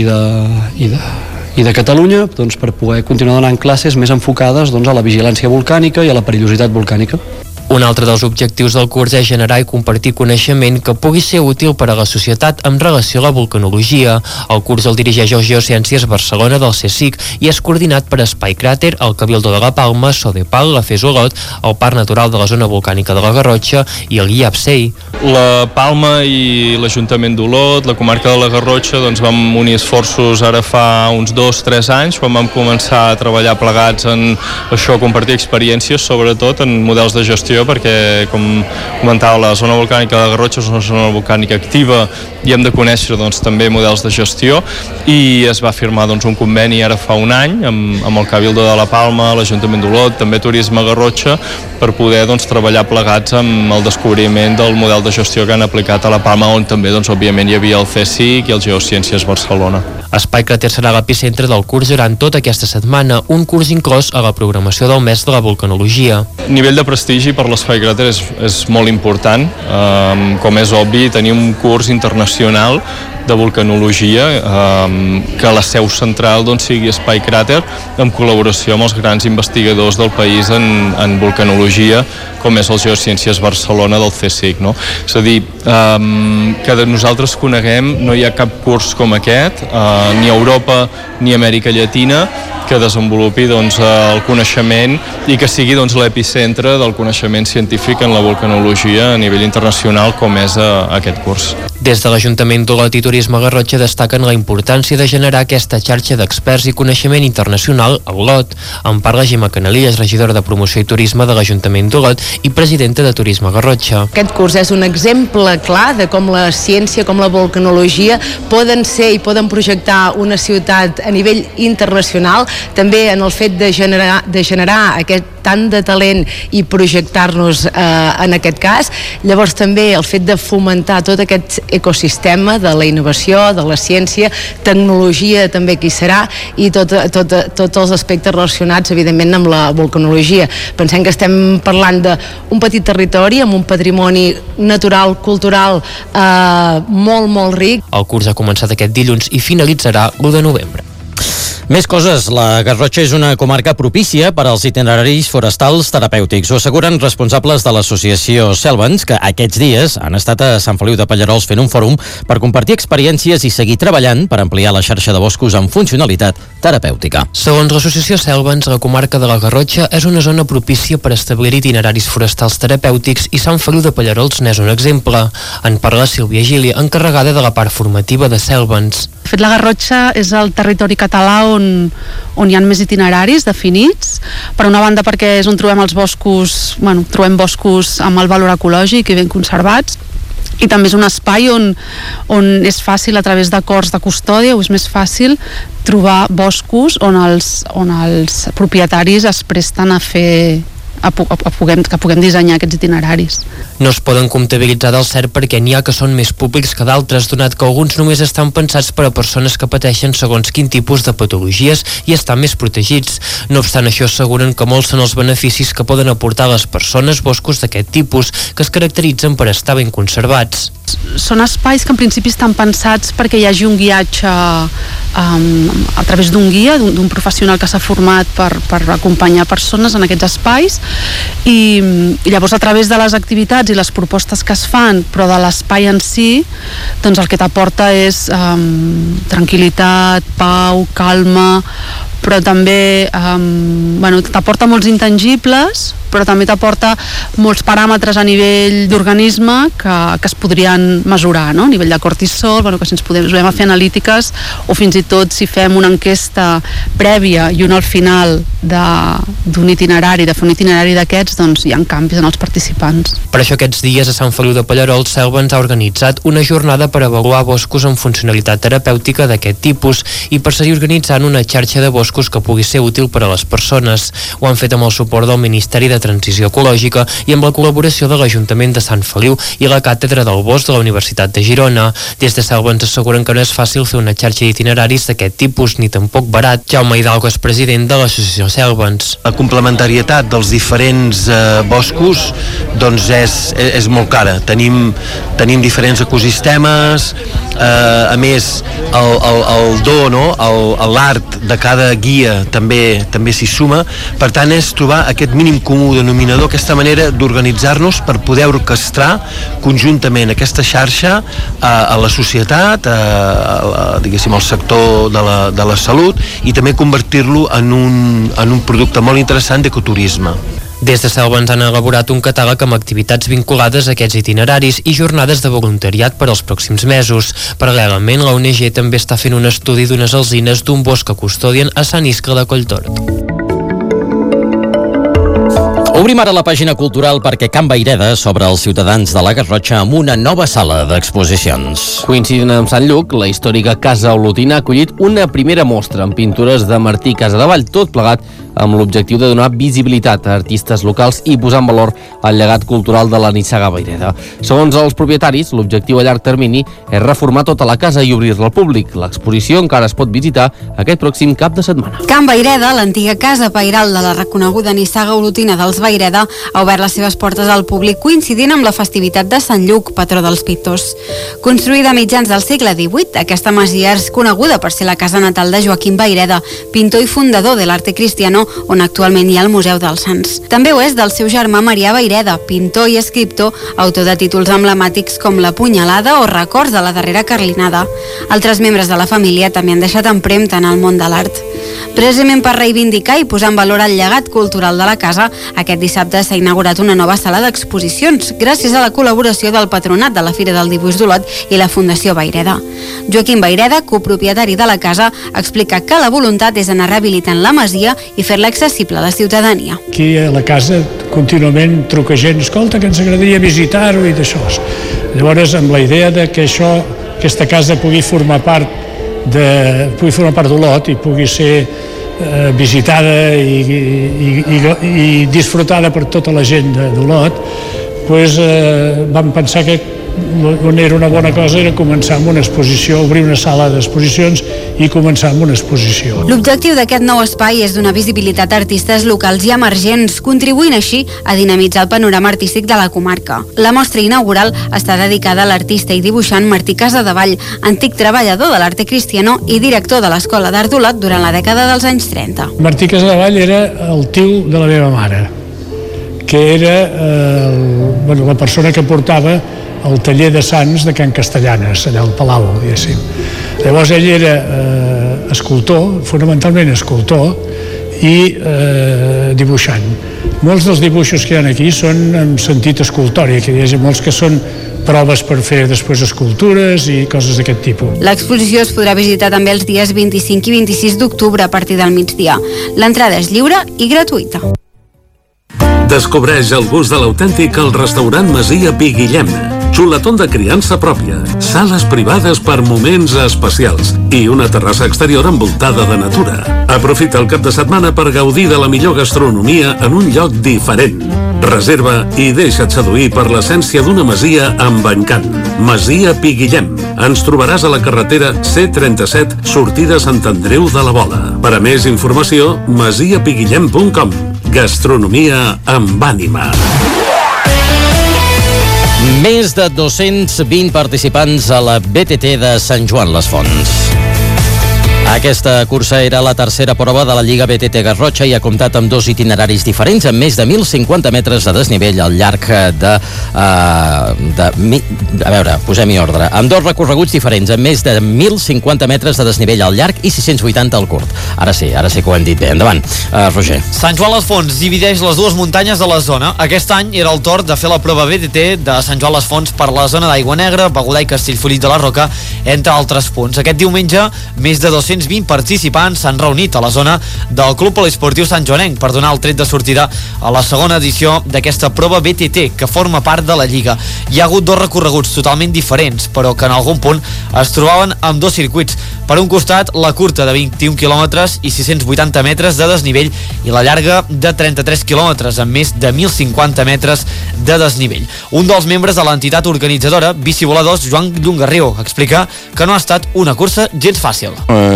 R: de Catalunya, per poder continuar donant classes més enfocades a la vigilància volcànica i a la perillositat volcànica.
F: Un altre dels objectius del curs és generar i compartir coneixement que pugui ser útil per a la societat en relació a la vulcanologia. El curs el dirigeix el Geociències Barcelona del CSIC i és coordinat per Espai Cràter, el Cabildo de la Palma, Sodepal, la FES Olot, el Parc Natural de la Zona Volcànica de la Garrotxa i el IAPSEI.
L: La Palma i l'Ajuntament d'Olot, la comarca de la Garrotxa, vam unir esforços ara fa uns 2-3 anys, quan vam començar a treballar plegats en això, compartir experiències, sobretot en models de gestió, perquè, com comentava, la zona volcànica de la Garrotxa és una zona volcànica activa i hem de conèixer també models de gestió, i es va firmar un conveni ara fa un any amb el Cabildo de la Palma, l'Ajuntament d'Olot, també Turisme Garrotxa, per poder treballar plegats amb el descobriment del model de gestió que han aplicat a la Palma, on també òbviament hi havia el CSIC i el Geociències Barcelona.
F: Espai Cràter serà l'epicentre del curs durant tota aquesta setmana, un curs inclòs a la programació del mes de la vulcanologia.
L: El nivell de prestigi per l'Espai Cràter és molt important. Com és obvi, tenir un curs internacional de vulcanologia, que la seu central sigui Espai Cràter, en col·laboració amb els grans investigadors del país en vulcanologia, com és el Geociències Barcelona del CSIC. No? És a dir, que nosaltres coneguem, no hi ha cap curs com aquest, ni a Europa ni a Amèrica Llatina, que desenvolupi el coneixement i que sigui l'epicentre del coneixement científic en la vulcanologia a nivell internacional, com és aquest curs.
F: Des de l'Ajuntament d'Olot i Turisme Garrotxa destaquen la importància de generar aquesta xarxa d'experts i coneixement internacional a Olot. En parla Gemma Canalillas, regidora de Promoció i Turisme de l'Ajuntament d'Olot i presidenta de Turisme Garrotxa.
V: Aquest curs és un exemple clar de com la ciència, com la vulcanologia poden ser i poden projectar una ciutat a nivell internacional, també en el fet de generar aquest tant de talent i projectar-nos en aquest cas. Llavors també el fet de fomentar tot aquest ecosistema de la innovació, de la ciència, tecnologia també que hi serà, i tots els aspectes relacionats evidentment amb la vulcanologia. Pensem que estem parlant d'un petit territori amb un patrimoni natural, cultural molt, molt ric.
F: El curs ha començat aquest dilluns i finalitzarà l'1 de novembre.
B: Més coses. La Garrotxa és una comarca propícia per als itineraris forestals terapèutics. Ho asseguren responsables de l'associació Selvens, que aquests dies han estat a Sant Feliu de Pallerols fent un fòrum per compartir experiències i seguir treballant per ampliar la xarxa de boscos amb funcionalitat terapèutica.
F: Segons l'associació Selvens, la comarca de la Garrotxa és una zona propícia per establir itineraris forestals terapèutics i Sant Feliu de Pallerols n'és un exemple. En parla Sílvia Gili, encarregada de la part formativa de Selvens.
O: De fet, la Garrotxa és el territori català on hi ha més itineraris definits. Per una banda, perquè és on trobem els boscos, trobem boscos amb el valor ecològic i ben conservats, i també és un espai on és fàcil, a través d'acords de custòdia, o és més fàcil trobar boscos on els propietaris es presten a fer que puguem dissenyar aquests itineraris.
F: No es poden comptabilitzar del cert perquè n'hi ha que són més públics que d'altres, donat que alguns només estan pensats per a persones que pateixen segons quin tipus de patologies i estan més protegits. No obstant això, asseguren que molts són els beneficis que poden aportar a les persones boscos d'aquest tipus, que es caracteritzen per estar ben conservats.
O: Són espais que en principi estan pensats perquè hi hagi un guiatge a través d'un guia, d'un professional que s'ha format per acompanyar persones en aquests espais, i llavors a través de les activitats i les propostes que es fan, però de l'espai en si, doncs el que t'aporta és tranquil·litat, pau, calma, però també t'aporta molts intangibles, però també t'aporta molts paràmetres a nivell d'organisme que es podrien mesurar, no? A nivell de cortisol, que si ens podem fer analítiques, o fins i tot si fem una enquesta prèvia i una al final de fer un itinerari d'aquests, doncs hi ha canvis en els participants.
F: Per això aquests dies a Sant Feliu de Pallerols Selvens ha organitzat una jornada per avaluar boscos amb funcionalitat terapèutica d'aquest tipus i per seguir organitzant una xarxa de boscos que pugui ser útil per a les persones. Ho han fet amb el suport del Ministeri de Transició Ecològica i amb la col·laboració de l'Ajuntament de Sant Feliu i la Càtedra del Bosc de la Universitat de Girona. Des de Selvens asseguren que no és fàcil fer una xarxa d'itineraris d'aquest tipus, ni tampoc barat. Jaume Hidalgo és president de l'Associació Selvens.
E: La complementarietat dels diferents boscos doncs és molt cara. Tenim diferents ecosistemes, a més el do, no? L'art de cada guia també s'hi suma. Per tant, és trobar aquest mínim comú denominador, aquesta manera d'organitzar-nos per poder orquestrar conjuntament aquesta xarxa a la societat, diguéssim, al sector de la salut, i també convertir-lo en un producte molt interessant d'ecoturisme.
F: Des de Selvens han elaborat un catàleg amb activitats vinculades a aquests itineraris i jornades de voluntariat per als pròxims mesos. Paral·lelament, la ONG també està fent un estudi d'unes alzines d'un bosc que custodien a Sant Iscle de Colltort.
B: Obrim ara la pàgina cultural perquè Can Vayreda s'obre als ciutadans de la Garrotxa amb una nova sala d'exposicions.
C: Coincidint amb Sant Lluc, la històrica Casa Olotina ha acollit una primera mostra amb pintures de Martí Casadevall, tot plegat amb l'objectiu de donar visibilitat a artistes locals i posar en valor el llegat cultural de la nissaga Vayreda. Segons els propietaris, l'objectiu a llarg termini és reformar tota la casa i obrir-la al públic. L'exposició encara es pot visitar aquest pròxim cap de setmana.
G: Can Vayreda, l'antiga casa pairal de la reconeguda nissaga olotina dels Vayreda, ha obert les seves portes al públic coincidint amb la festivitat de Sant Lluc, patró dels pintors. Construïda a mitjans del segle XVIII, aquesta masia és coneguda per ser la casa natal de Joaquim Vayreda, pintor i fundador de l'arte cristiano, on actualment hi ha el Museu dels Sants. També ho és del seu germà Marià Vayreda, pintor i escriptor, autor de títols emblemàtics com La punyalada o Records de la darrera carlinada. Altres membres de la família també han deixat empremta en el món de l'art. Precisament per reivindicar i posar en valor el llegat cultural de la casa, aquest dissabte s'ha inaugurat una nova sala d'exposicions, gràcies a la col·laboració del Patronat de la Fira del Dibuix d'Olot i la Fundació Vayreda. Joaquim Vayreda, copropietari de la casa, explica que la voluntat és anar rehabilitant la masia i fer-la accessible a la ciutadania.
D: Aquí a la casa contínuament truca gent, escolta, que ens agradaria visitar-ho i d'això. Llavors, amb la idea de que aquesta casa pugui formar part d'Olot i pugui ser visitada i disfrutada per tota la gent d'Olot, doncs vam pensar que era una bona cosa era començar amb una exposició, obrir una sala d'exposicions i començar amb una exposició.
G: L'objectiu d'aquest nou espai és donar visibilitat a artistes locals i emergents, contribuint així a dinamitzar el panorama artístic de la comarca. La mostra inaugural està dedicada a l'artista i dibuixant Martí Casadevall, antic treballador de l'arte cristiano i director de l'Escola d'Art d'Olot durant la dècada dels anys 30.
D: Martí Casadevall era el tio de la meva mare, que era la persona que portava el taller de Sants de Can Castellanes, allà al Palau, diguéssim. Llavors ell era escultor, fonamentalment escultor, i dibuixant. Molts dels dibuixos que hi ha aquí són en sentit escultòric, hi ha molts que són proves per fer després escultures i coses d'aquest tipus.
G: L'exposició es podrà visitar també els dies 25 i 26 d'octubre a partir del migdia. L'entrada és lliure i gratuïta.
Q: Descobreix el gust de l'autèntic al restaurant Masia Pi Guillem. Xuletón de criança pròpia, sales privades per moments especials i una terrassa exterior envoltada de natura. Aprofita el cap de setmana per gaudir de la millor gastronomia en un lloc diferent. Reserva i deixa't seduir per l'essència d'una masia amb encant. Masia Pi Guillem. Ens trobaràs a la carretera C37, sortida Sant Andreu de la Vola. Per a més informació, masiapiguillem.com. Gastronomia amb ànima.
B: Més de 220 participants a la BTT de Sant Joan les Fonts. Aquesta cursa era la tercera prova de la Lliga BTT Garrotxa i ha comptat amb 2 itineraris diferents amb més de 1.050 metres de desnivell al llarg de... A veure, posem-hi ordre. Amb 2 recorreguts diferents, amb més de 1.050 metres de desnivell al llarg i 680 al curt. Ara sí que ho hem dit bé. Endavant, Roger.
I: Sant Joan les Fonts divideix les dues muntanyes de la zona. Aquest any era el torn de fer la prova BTT de Sant Joan les Fonts per la zona d'Aigua Negra, Begudà i Castellfollit de la Roca, entre altres punts. Aquest diumenge, més de 220 participants s'han reunit a la zona del Club Poliesportiu Sant Joanenc per donar el tret de sortida a la segona edició d'aquesta prova BTT, que forma part de la Lliga. Hi ha hagut 2 recorreguts totalment diferents, però que en algun punt es trobaven amb 2 circuits. Per un costat, la curta de 21 quilòmetres i 680 metres de desnivell i la llarga de 33 quilòmetres amb més de 1.050 metres de desnivell. Un dels membres de l'entitat organitzadora, Bici Voladors, Joan Llongarriu, explica que no ha estat una cursa gens fàcil.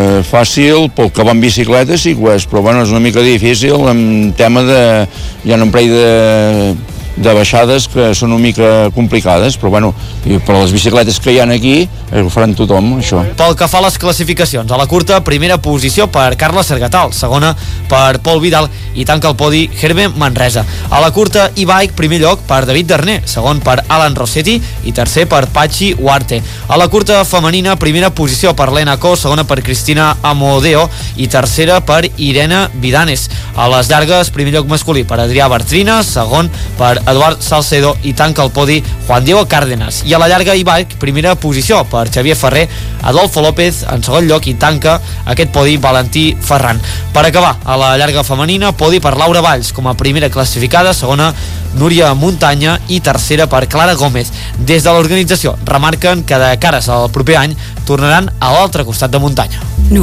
S: Fàcil, pel que va en bicicleta sí que ho és, però bueno, és una mica difícil en tema de... hi ha un parell de baixades que són una mica complicades, però bueno, per les bicicletes que hi ha aquí ho faran tothom, això.
I: Pel que fa a les classificacions, a la curta, primera posició per Carles Sergatal, segona per Pol Vidal i tanca el podi Herbe Manresa. A la curta e-bike, primer lloc per David Darner, segon per Alan Rossetti i tercer per Patxi Huarte. A la curta femenina, primera posició per Lena Co, segona per Cristina Amodeo i tercera per Irene Vidanes. A les llargues, primer lloc masculí per Adrià Bartrina, segon per Eduard Salcedo i tanca el podi Juan Diego Cárdenas. I a la llarga e-bike, primera posició per Xavier Ferrer, Adolfo López en segon lloc i tanca aquest podi Valentí Ferran. Per acabar, a la llarga femenina, podi per Laura Valls com a primera classificada, segona Núria Muntanya i tercera per Clara Gómez. Des de l'organització remarquen que de cares al proper any tornaran a l'altre costat de muntanya.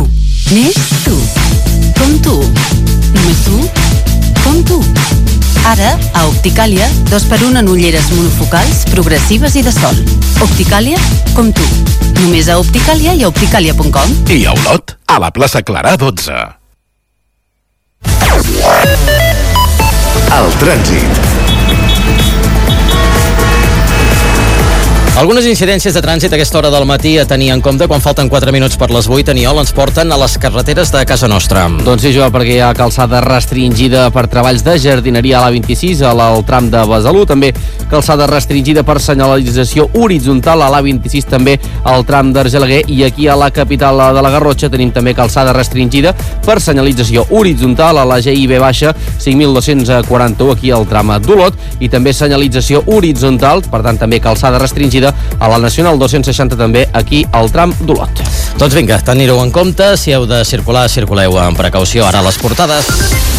K: Més tu. Com tu. Només tu. Com tu. Ara, a Opticàlia, 2x1 en ulleres monofocals, progressives i de sol. Opticàlia, com tu. Només a Opticàlia i a opticàlia.com.
A: I a Olot, a la plaça Clarà 12.
H: El trànsit.
B: Algunes incidències de trànsit a aquesta hora del matí a tenir en compte quan falten 4 minuts per les 8. Aniol, ens porten a les carreteres de casa nostra.
C: Doncs sí, Joan, perquè hi ha calçada restringida per treballs de jardineria a l'A26, al tram de Besalú, també calçada restringida per senyalització horitzontal a l'A26, també al tram d'Argelaguer, i aquí a la capital de la Garrotxa tenim també calçada restringida per senyalització horitzontal a la GIB baixa 5.241 aquí al tram d'Olot, i també senyalització horitzontal, per tant també calçada restringida a la Nacional 260 també aquí al tram d'Olot.
B: Doncs vinga, tenir-ho en compte, si heu de circular, circuleu amb precaució. Ara les portades.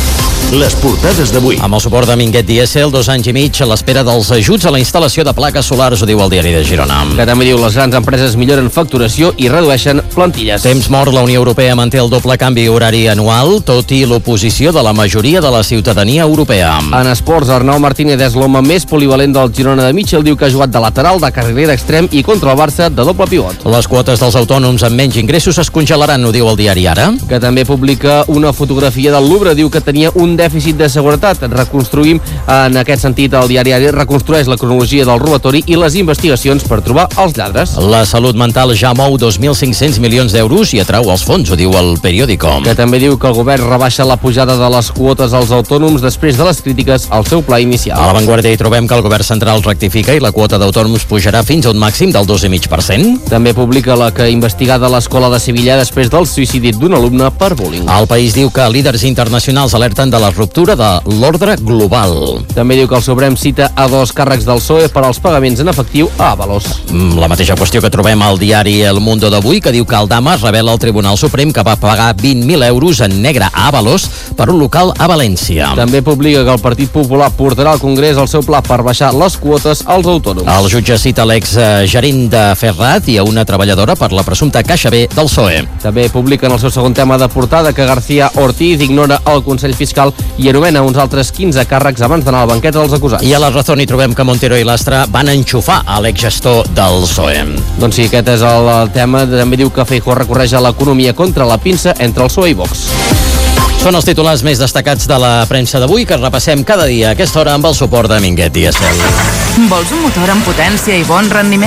P: Les portades d'avui.
B: Amb el suport de Minguet Diesel, 2 anys i mig a l'espera dels ajuts a la instal·lació de plaques solars, ho diu el Diari de Girona.
C: Que també diu les grans empreses milloren facturació i redueixen plantilles.
B: Temps mort, la Unió Europea manté el doble canvi horari anual, tot i l'oposició de la majoria de la ciutadania europea.
C: En esports, Arnau Martínez és l'home més polivalent del Girona de Mitchell, diu que ha jugat de lateral, de carriler extrem i contra el Barça de doble pivot.
B: Les quotes dels autònoms amb menys ingressos es congelaran, ho diu el Diari Ara.
C: Que també publica una fotografia del Louvre, diu que tenia un dèficit de seguretat. Reconstruïm, en aquest sentit, el Diari Ara reconstrueix la cronologia del robatori i les investigacions per trobar els lladres.
B: La salut mental ja mou 2.500 milions d'euros i atrau els fons, ho diu el Periódico.
C: Que també diu que el govern rebaixa la pujada de les quotes als autònoms després de les crítiques al seu pla inicial.
B: A La Vanguardia hi trobem que el govern central rectifica i la quota d'autònoms pujarà fins a un màxim del 2,5%.
C: També publica la que investigada l'escola de Sevilla després del suïcidi d'un alumne per bullying.
B: El País diu que líders internacionals alerten de la ruptura de l'ordre global.
C: També diu que el Suprem cita a 2 càrrecs del PSOE per als pagaments en efectiu a Avalos.
B: La mateixa qüestió que trobem al diari El Mundo d'avui, que diu que Aldama revela al Tribunal Suprem que va pagar 20.000 euros en negre a Avalos per un local a València.
C: També publica que el Partit Popular portarà al Congrés el seu pla per baixar les quotes als autònoms.
B: El jutge cita l'exgerent de Ferrat i a una treballadora per la presumpta caixa B del PSOE.
C: També publica en el seu segon tema de portada que García Ortiz ignora el Consell Fiscal i anomena uns altres 15 càrrecs abans d'anar a la banqueta dels acusats.
B: I a La Razón hi trobem que Montero i Lastra van enxufar a l'exgestor del PSOE.
C: Doncs sí, aquest és el tema. També diu que Feijóo recorreja l'economia contra la pinça entre el PSOE i Vox.
B: Són els titulars més destacats de la premsa d'avui que repassem cada dia a aquesta hora amb el suport de Minguet Diesel.
T: Vols un motor amb potència i bon rendiment?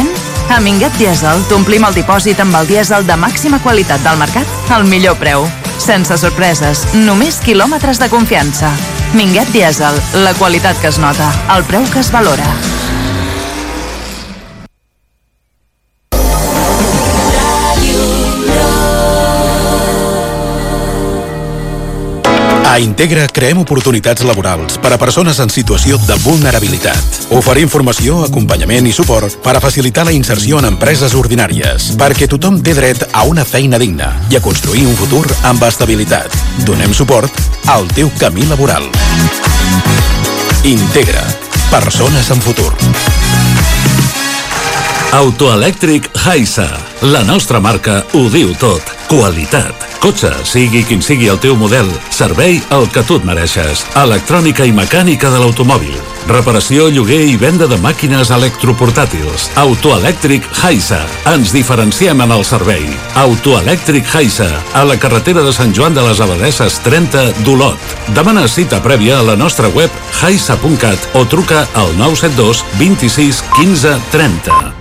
T: A Minguet Diesel t'omplim el dipòsit amb el dièsel de màxima qualitat del mercat al millor preu. Sense sorpreses, només quilòmetres de confiança. Minguet Diesel, la qualitat que es nota, el preu que es valora.
A: A Integra creem oportunitats laborals per a persones en situació de vulnerabilitat. Oferim formació, acompanyament i suport per a facilitar la inserció en empreses ordinàries, perquè tothom té dret a una feina digna i a construir un futur amb estabilitat. Donem suport al teu camí laboral. Integra. Persones amb futur.
Q: Autoelèctric Haisa. La nostra marca ho diu tot. Qualitat. Cotxe, sigui quin sigui el teu model. Servei el que tu et mereixes. Electrònica i mecànica de l'automòbil. Reparació, lloguer i venda de màquines electroportàtils. Autoelèctric Haisa. Ens diferenciem en el servei. Autoelèctric Haisa. A la carretera de Sant Joan de les Abadesses 30 d'Olot. Demana cita prèvia a la nostra web haisa.cat o truca al 972 26 15 30.